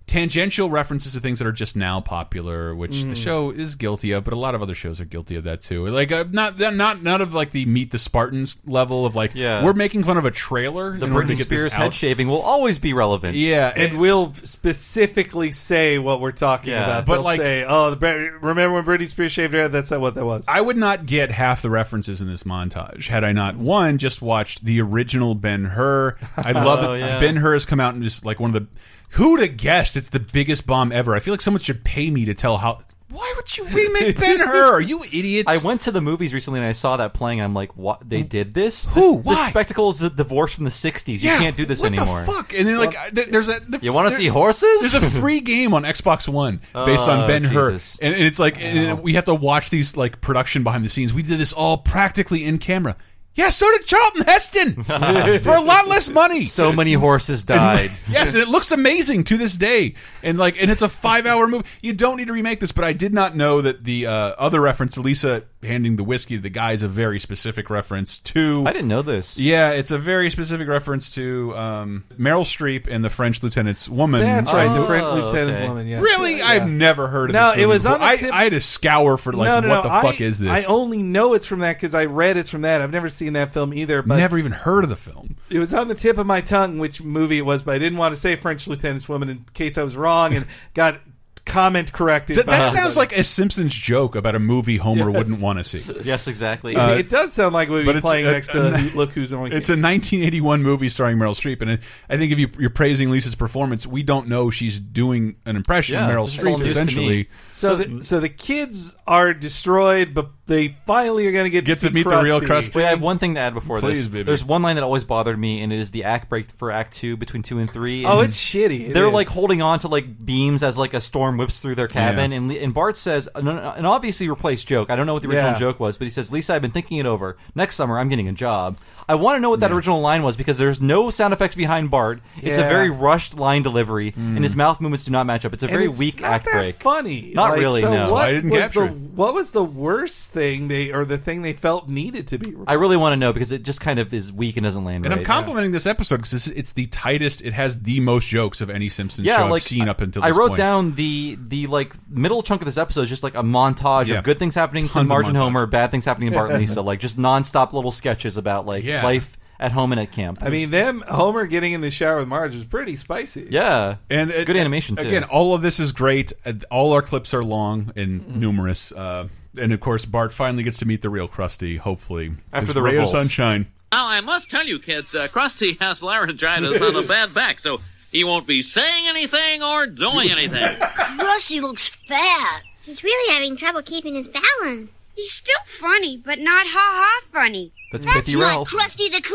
tangential references to things that are just now popular, which the show is guilty of, but a lot of other shows are guilty of that too. Like not of like the Meet the Spartans level of like we're making fun of a trailer. The Britney Spears head shaving will always be relevant. Yeah, and we'll specifically say what we're talking about. But they'll say, remember when Britney Spears shaved her head? That's not what that was. I would not get half the references in this montage had I not just watched the original Ben-Hur. I love that Ben-Hur has come out and just like one of the. Who'd have guessed it's the biggest bomb ever? I feel like someone should pay me to tell how. Why would you remake Ben-Hur? Are you idiots? I went to the movies recently and I saw that playing. And I'm like, what? They did this? Who? Why? This spectacle is a divorce from the '60s. You can't do this anymore. What the fuck? And then like, there's a. You want to see horses? There's a free game on Xbox One based on Ben-Hur, and it's like and we have to watch these like production behind the scenes. We did this all practically in camera. Yeah, so did Charlton Heston for a lot less money. So many horses died. Yes, and it looks amazing to this day. And like, and it's a 5-hour movie. You don't need to remake this, but I did not know that the other reference to Lisa handing the whiskey to the guy is a very specific reference to. I didn't know this. Yeah, it's a very specific reference to Meryl Streep and the French Lieutenant's Woman. That's right, the French Lieutenant's Woman. Yes. Really, yeah. I've never heard of this. No, it was on the tip. I had to scour for like what the fuck is this? I only know it's from that because I read it's from that. I've never seen that film either. But never even heard of the film. It was on the tip of my tongue which movie it was, but I didn't want to say French Lieutenant's Woman in case I was wrong and got comment corrected. That sounds like a Simpsons joke about a movie Homer wouldn't want to see. Yes, exactly. It does sound like we'd be playing next to Look Who's on. It's a 1981 movie starring Meryl Streep, and I think if you're praising Lisa's performance, we don't know she's doing an impression of Meryl Streep, essentially. So the kids are destroyed, but they finally are going to get to meet the real Krusty. Wait, I have one thing to add before this. Baby. There's one line that always bothered me, and it is the act break for Act 2 between 2 and 3. Oh, it's shitty. They're like holding on to like beams as like a storm whips through their cabin, and Bart says an obviously replaced joke. I don't know what the original joke was, but he says, "Lisa, I've been thinking it over. Next summer, I'm getting a job." I want to know what that original line was because there's no sound effects behind Bart. It's a very rushed line delivery, and his mouth movements do not match up. It's a very weak act break. Funny, not really. So no, I didn't capture it. What was the worst thing the thing they felt needed to be replaced? I really want to know because it just kind of is weak and doesn't land. And right. I'm complimenting this episode because it's the tightest. It has the most jokes of any Simpsons show I've seen up until this point. I wrote down the like middle chunk of this episode is just like a montage of good things happening to Marge and Homer, bad things happening to Bart and Lisa, like just nonstop little sketches about like life at home and at camp. I mean, Homer getting in the shower with Marge was pretty spicy. Yeah, and good animation too. Again, all of this is great. All our clips are long and numerous. And of course, Bart finally gets to meet the real Krusty. Hopefully, after the ray of sunshine. Now, I must tell you, kids, Krusty has laryngitis on a bad back, so he won't be saying anything or doing anything. Krusty looks fat. He's really having trouble keeping his balance. He's still funny, but not ha-ha funny. That's not Ralph. Krusty the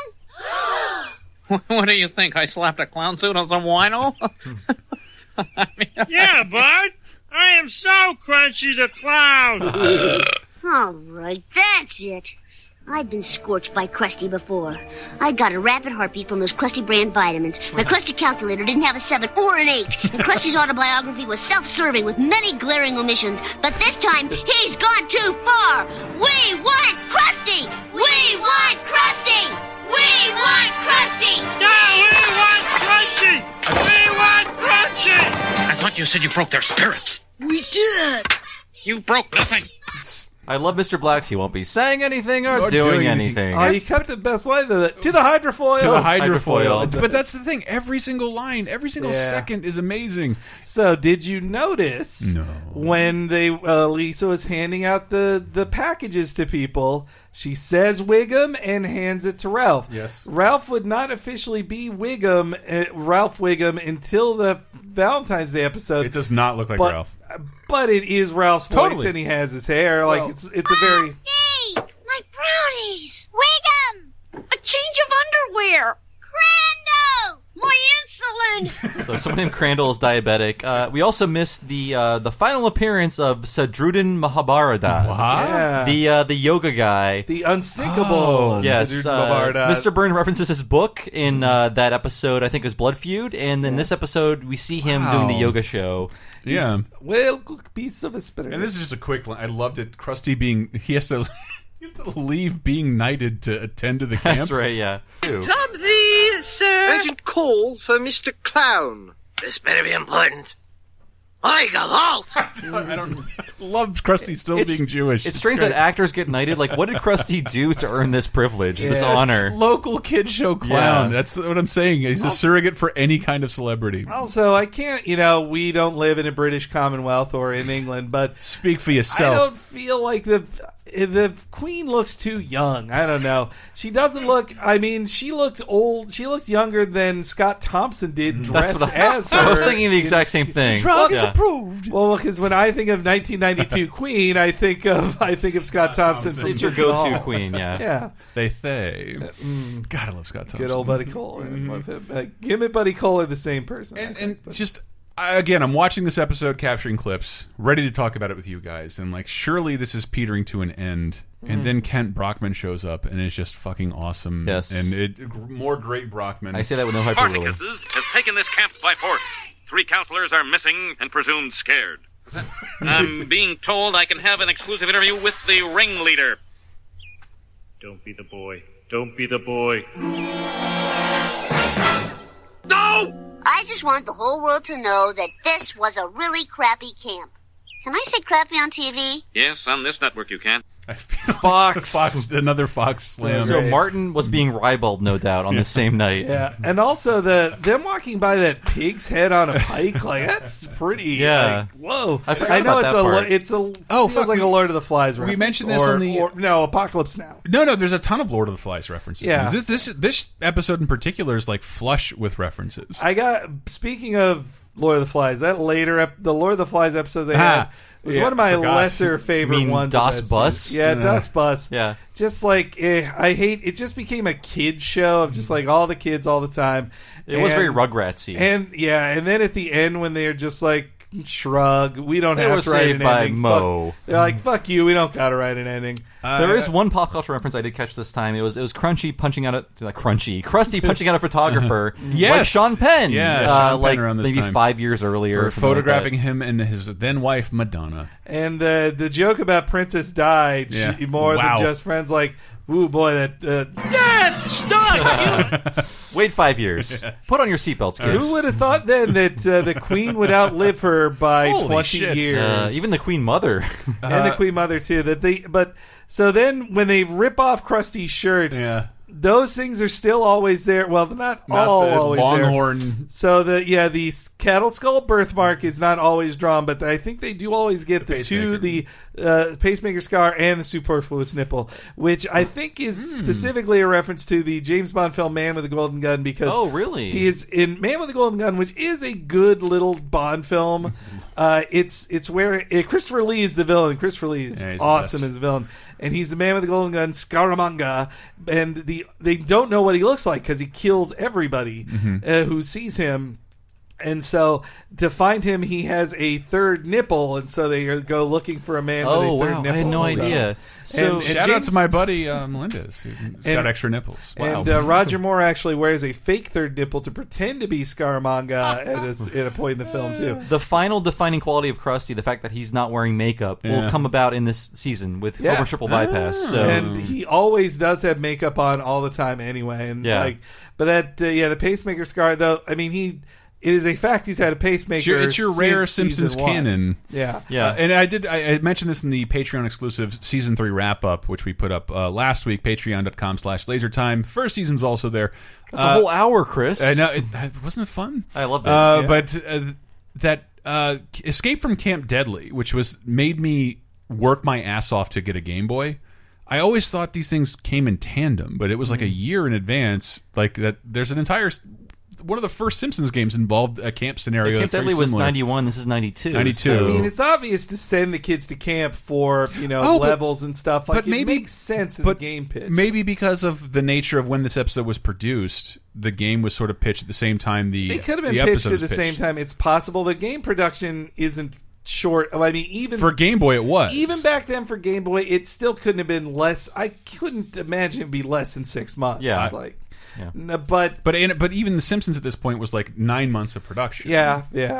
Clown? What do you think? I slapped a clown suit on some wino? Yeah, Bart. I am so Crunchy the Clown. All right, that's it. I've been scorched by Krusty before. I got a rapid heartbeat from those Krusty brand vitamins. My Krusty calculator didn't have a 7 or an 8. And Krusty's autobiography was self-serving with many glaring omissions. But this time, he's gone too far. We want Krusty! We want Krusty! We want Krusty! No, we want Crunchy! We want Crunchy! I thought you said you broke their spirits. We did! You broke nothing. I love Mr. Blacks. He won't be saying anything or doing anything. Oh, you cut the best line to the hydrofoil. To the hydrofoil. But that's the thing. Every single line, every single second is amazing. So, did you notice when Lisa was handing out the packages to people, she says Wiggum and hands it to Ralph. Yes. Ralph would not officially be Ralph Wiggum until the Valentine's Day episode. It does not look like Ralph. But it is Ralph's voice, and he has his hair. Like it's a very. Frosty! My brownies! Wiggum! A change of underwear! Crandall! My insulin! So someone named Crandall is diabetic. We also missed the final appearance of Sadruddin Mahabharata. Wow. Yeah. The yoga guy. The unsinkable. Yes. Mr. Byrne references his book in that episode, I think it was Blood Feud, and in this episode we see him doing the yoga show. Yeah. Well, cooked piece of asparagus. And this is just a quick line. I loved it. Krusty being... He has to leave being knighted to attend to the camp. That's right, yeah. Tub thee, sir. Urgent call for Mr. Clown. This better be important. I don't love Krusty still being Jewish. It's strange that actors get knighted. Like, what did Krusty do to earn this privilege, this honor? Local kid show clown. That's what I'm saying. He's a surrogate for any kind of celebrity. Also, I can't, we don't live in a British Commonwealth or in England, but... Speak for yourself. I don't feel like the Queen looks too young. I don't know. She doesn't look... she looked old. She looked younger than Scott Thompson did dressed as her. I was thinking the exact same thing. Drug is approved. Well, because when I think of 1992 Queen, I think of Scott Thompson. It's your go-to Queen, yeah. Yeah. They say. God, I love Scott Thompson. Good old Buddy Cole. Love him. Him and Buddy Cole are the same person. And just... Again, I'm watching this episode, capturing clips, ready to talk about it with you guys, and surely this is petering to an end. And then Kent Brockman shows up and is just fucking awesome. Yes, and more great Brockman. I say that with no hyperbole. Spartacus has taken this camp by force. 3 counselors are missing and presumed scared. I'm being told I can have an exclusive interview with the ringleader. Don't be the boy. Don't be the boy. No! I just want the whole world to know that this was a really crappy camp. Can I say crappy on TV? Yes, on this network you can. Fox. Another Fox slam. So Martin was being ribald, no doubt, on the same night. Yeah, and also them walking by that pig's head on a pike, that's pretty. Yeah. Whoa. I know it's feels like a Lord of the Flies reference. We mentioned this on the Apocalypse Now. No, there's a ton of Lord of the Flies references. Yeah. This episode in particular is flush with references. Speaking of Lord of the Flies, the Lord of the Flies episode they had. It was one of my lesser favorite ones. Das Bus? Yeah, Das Bus. Yeah. Just I hate it. Just became a kid show of just all the kids all the time. It was very Rugratsy. And then at the end when they're just shrug, we don't have to write an ending. Mo. They're like, fuck you, we don't gotta write an ending. There is one pop culture reference I did catch this time. It was Krusty punching out a photographer, yes, like Sean Penn, Sean Penn around this maybe time. 5 years earlier, or photographing him and his then wife Madonna. And the joke about Princess Di, more than just friends, ooh boy, that Death stuck. Wait 5 years. Put on your seatbelts, kids. Who would have thought then that the Queen would outlive her by 20 years? Even the Queen Mother, and the Queen Mother too. So then when they rip off Krusty's shirt, those things are still always there. Well, they're not always Longhorn. there. So the cattle skull birthmark is not always drawn, but I think they do always get the pacemaker scar and the superfluous nipple, which I think is specifically a reference to the James Bond film Man with the Golden Gun, because he is in Man with the Golden Gun, which is a good little Bond film. It's where Christopher Lee is the villain. Christopher Lee is awesome as a villain. And he's the man with the golden gun, Scaramanga, and they don't know what he looks like because he kills everybody who sees him. And so to find him, he has a third nipple, and so they go looking for a man with a third nipple. I had no idea. So shout out to my buddy Melendez, who's got extra nipples. Wow. And Roger Moore actually wears a fake third nipple to pretend to be Scaramanga at a point in the film too. The final defining quality of Krusty, the fact that he's not wearing makeup, will come about in this season with Homer Triple Bypass. So. And he always does have makeup on all the time anyway. And the pacemaker scar though. I mean it is a fact he's had a pacemaker. It's your rare since Simpsons canon. Yeah. And I mentioned this in the Patreon exclusive season 3 wrap up, which we put up last week. Patreon.com/LaserTime. First season's also there. That's a whole hour, Chris. I know. Wasn't it fun? I love that. But that Escape from Camp Deadly, which made me work my ass off to get a Game Boy. I always thought these things came in tandem, but it was like a year in advance. Like that, there's an entire. One of the first Simpsons games involved a camp scenario. Camp Deadly was 91. This is 92. 92. So. I mean, it's obvious to send the kids to camp for levels and stuff. But maybe it makes sense as a game pitch. Maybe because of the nature of when this episode was produced, the game was sort of pitched at the same time. They could have been pitched at the same time. It's possible. The game production isn't short. I mean, even for Game Boy, it was. Even back then for Game Boy, it still couldn't have been less. I couldn't imagine it'd be less than 6 months. Yeah, but even The Simpsons at this point was like 9 months of production. Yeah.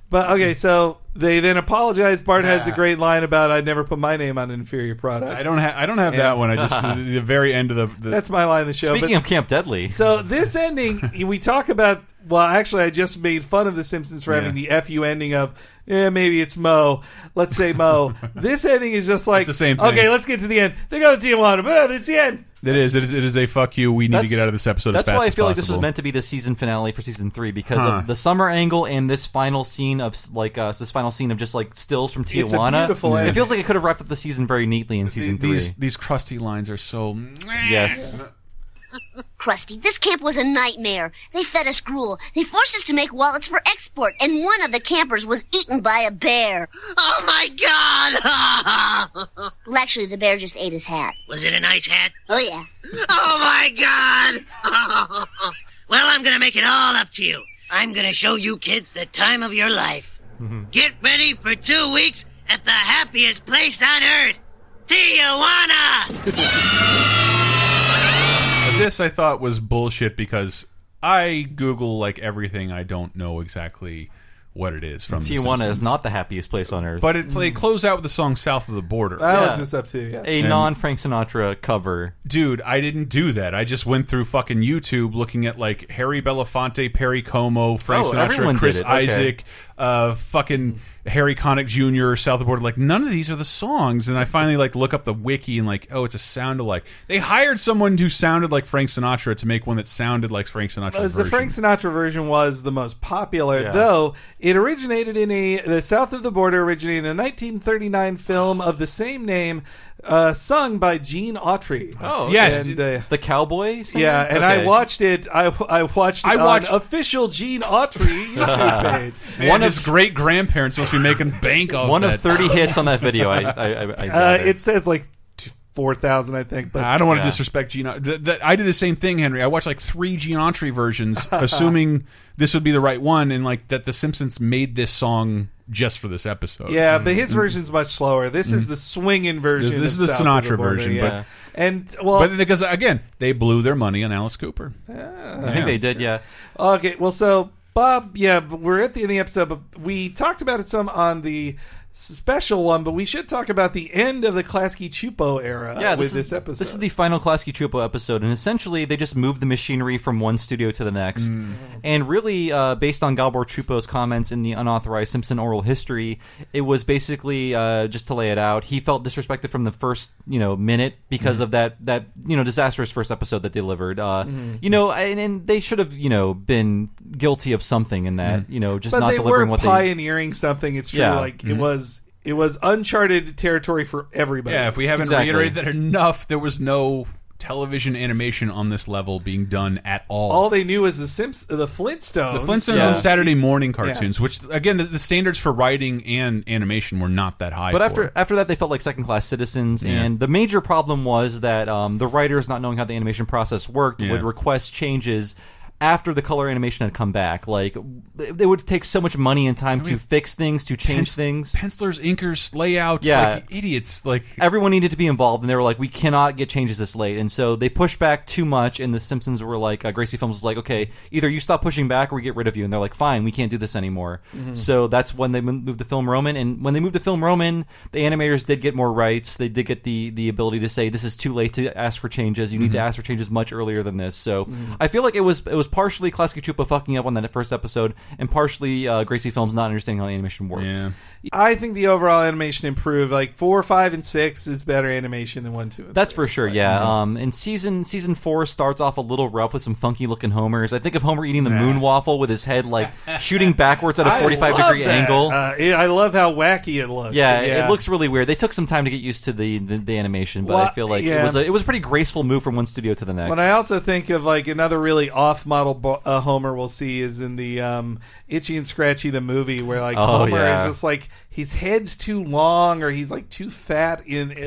But okay, so they then apologize. Bart has a great line about "I'd never put my name on an inferior product." I don't have that one. I just the very end of the. That's my line of the show. Speaking of Camp Deadly, so this ending we talk about. Well, actually, I just made fun of The Simpsons for having the FU ending of. Yeah, maybe it's Mo. Let's say Mo. This ending is just like the same thing. Okay, let's get to the end. They got a Tijuana, but it's the end. It is a fuck you. We need to get out of this episode as fast as possible. That's why I feel like this was meant to be the season finale for season 3 because of the summer angle and this final scene of just like stills from Tijuana. It's a beautiful ending. It feels like it could have wrapped up the season very neatly in season 3. These crusty lines are so. Yes. Krusty, this camp was a nightmare. They fed us gruel. They forced us to make wallets for export, and one of the campers was eaten by a bear. Oh, my God! Well, actually, the bear just ate his hat. Was it a nice hat? Oh, yeah. Oh, my God! Well, I'm going to make it all up to you. I'm going to show you kids the time of your life. Get ready for 2 weeks at the happiest place on earth, Tijuana! This I thought was bullshit because I Google like everything. I don't know exactly what it is from Tijuana is not the happiest place on earth. But it closed out with the song South of the Border. I looked this up too. Yeah. A non-Frank Sinatra cover. Dude, I didn't do that. I just went through fucking YouTube looking at like Harry Belafonte, Perry Como, Frank Sinatra, Chris Isaac, fucking Harry Connick Jr., South of the Border. Like, none of these are the songs. And I finally like look up the wiki and like, oh, it's a sound-alike. They hired someone who sounded like Frank Sinatra to make one that sounded like Frank Sinatra's version. The Frank Sinatra version was the most popular, though it originated in the South of the Border originated in a 1939 film of the same name, sung by Gene Autry. Oh, yes, and, the cowboy singer? Yeah, and I watched it. I watched on official Gene Autry YouTube page. Man, one of his great grandparents must be making bank off one that. of 30 hits on that video. It says like 4,000, I think. But I don't want to disrespect Gene. I did the same thing, Henry. I watched like 3 Gene Autry versions, assuming this would be the right one, and like that the Simpsons made this song just for this episode. Yeah, but his version's much slower. This is the swinging version. This is the Sinatra version, yeah. But because again, they blew their money on Alice Cooper. I think they did. Yeah. Okay. Well, so Bob, we're at the end of the episode, but we talked about it some on the special one, but we should talk about the end of the Klasky Csupo era with this episode. This is the final Klasky Csupo episode, and essentially they just moved the machinery from one studio to the next. And really, based on Gabor Csupo's comments in the unauthorized Simpson oral history, it was basically, just to lay it out, he felt disrespected from the first minute because of that disastrous first episode that they delivered. And they should have been guilty of something in that, just but not delivering what they... But they were pioneering something. It's true, it was uncharted territory for everybody. Yeah, if we haven't reiterated that enough, there was no television animation on this level being done at all. All they knew was the Flintstones. The Flintstones on Saturday morning cartoons, which, again, the standards for writing and animation were not that high. But after that, they felt like second-class citizens, and the major problem was that the writers, not knowing how the animation process worked, would request changes after the color animation had come back. Like, it would take so much money and time to fix things, to change things. Pencilers, inkers, layouts, like idiots. Like, everyone needed to be involved, and they were like, we cannot get changes this late. And so they pushed back too much, and the Simpsons were like, Gracie Films was like, okay, either you stop pushing back or we get rid of you. And they're like, fine, we can't do this anymore. So that's when they moved to Film Roman. And when they moved to Film Roman, the animators did get more rights. They did get the ability to say, this is too late to ask for changes. You need to ask for changes much earlier than this. So I feel like it was partially Klasky Csupo fucking up on that first episode, and partially Gracie Films not understanding how the animation works. Yeah. I think the overall animation improved. Like 4, 5, and 6 is better animation than 1, 2, and 3. That's for sure. Yeah. And season 4 starts off a little rough with some funky looking Homers. I think of Homer eating the moon waffle with his head like shooting backwards at a 45-degree angle. I love how wacky it looks. Yeah, it looks really weird. They took some time to get used to the animation, but I feel like it was a pretty graceful move from one studio to the next. But I also think of like another really off-model Homer we'll see is in the Itchy and Scratchy the movie, where like Homer is just like his head's too long or he's like too fat.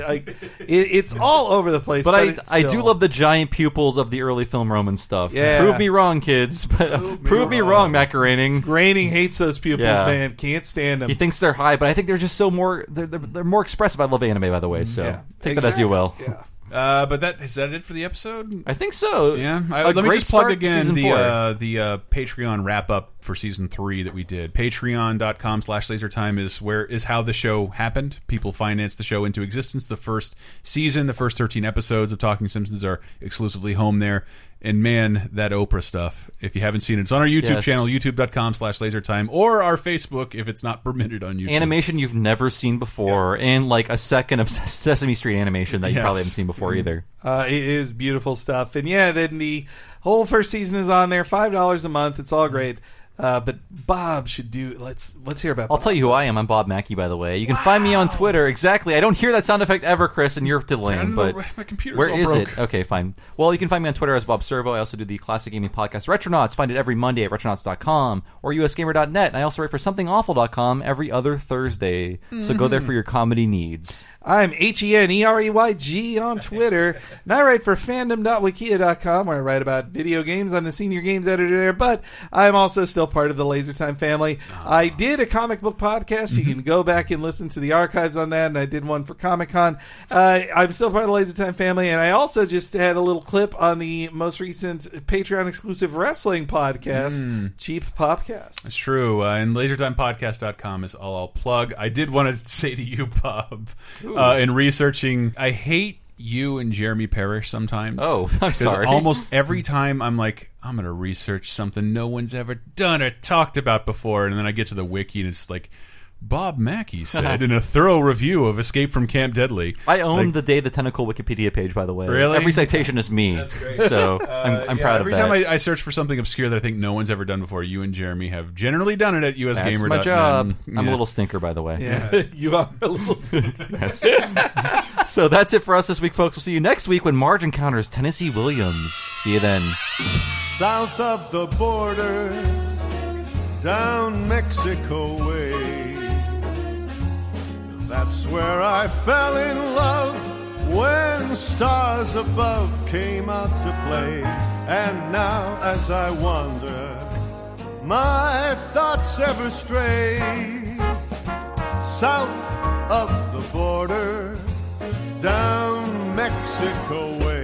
It's all over the place. But I do love the giant pupils of the early Film Roman stuff. Yeah. Prove me wrong, kids. But prove me wrong, Matt Groening. Groening hates those pupils, man. Can't stand them. He thinks they're high, but I think they're just they're more expressive. I love anime, by the way. So take that as you will. Yeah. But is that it for the episode? I think so. Yeah. Let me just plug again the Patreon wrap up for season 3 that we did. Patreon.com/lasertime is how the show happened. People financed the show into existence. The first season, the first 13 episodes of Talking Simpsons are exclusively home there. And man, that Oprah stuff, if you haven't seen it, it's on our YouTube channel, youtube.com/lasertime, or our Facebook if it's not permitted on YouTube. Animation you've never seen before, and like a second of Sesame Street animation that you probably haven't seen before either. It is beautiful stuff. And yeah, then the whole first season is on there, $5 a month. It's all great. But Bob should do. Let's hear about Bob. I'll tell you who I am. I'm Bob Mackey, by the way. You can find me on Twitter. Exactly. I don't hear that sound effect ever, Chris, and you're delaying. But my computer's where all is broke. it? Okay, fine. Well, you can find me on Twitter as Bob Servo. I also do the classic gaming podcast Retronauts. Find it every Monday at retronauts.com or usgamer.net. And I also write for somethingawful.com every other Thursday. So go there for your comedy needs. I'm HENEREYG on Twitter, and I write for fandom.wikia.com, where I write about video games. I'm the senior games editor there, but I'm also still part of the LaserTime family. I did a comic book podcast. You can go back and listen to the archives on that, and I did one for Comic-Con. I'm still part of the LaserTime family, and I also just had a little clip on the most recent Patreon-exclusive wrestling podcast, Cheap Popcast. It's true, and lasertimepodcast.com is all I'll plug. I did want to say to you, Bob, in researching, I hate you and Jeremy Parrish sometimes. Oh, I'm sorry. Almost every time I'm like, I'm going to research something no one's ever done or talked about before, and then I get to the wiki and it's like, Bob Mackey said in a thorough review of Escape from Camp Deadly. I own the Day the Tentacle Wikipedia page, by the way. Really? Every citation is me. That's great. So I'm proud of that. Every time I search for something obscure that I think no one's ever done before, you and Jeremy have generally done it at usgamer.net. That's my job. I'm a little stinker, by the way. Yeah, you are a little stinker. Yes. So that's it for us this week, folks. We'll see you next week when Marge encounters Tennessee Williams. See you then. South of the border, down Mexico way. That's where I fell in love when stars above came out to play. And now as I wander, my thoughts ever stray. South of the border, down Mexico way.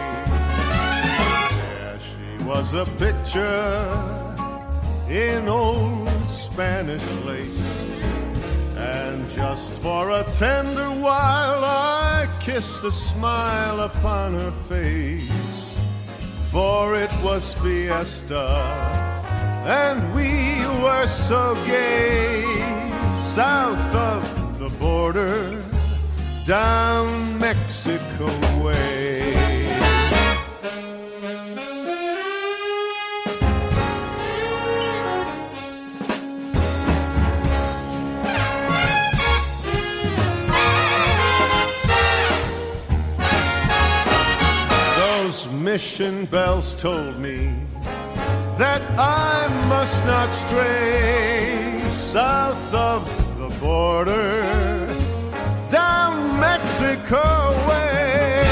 There she was, a picture in old Spanish lace. And just for a tender while I kissed a smile upon her face. For it was fiesta, and we were so gay. South of the border, down Mexico way. Mission bells told me that I must not stray south of the border, down Mexico way.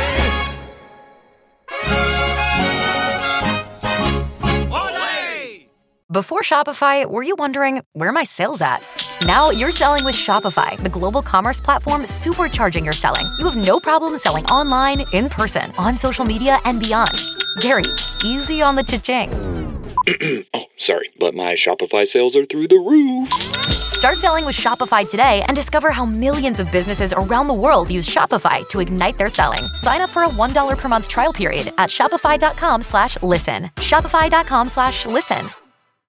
Before Shopify, were you wondering, where are my sales at? Now you're selling with Shopify, the global commerce platform supercharging your selling. You have no problem selling online, in person, on social media, and beyond. Gary, easy on the cha-ching. Oh, sorry, but my Shopify sales are through the roof. Start selling with Shopify today and discover how millions of businesses around the world use Shopify to ignite their selling. Sign up for a $1 per month trial period at shopify.com/listen. Shopify.com/listen.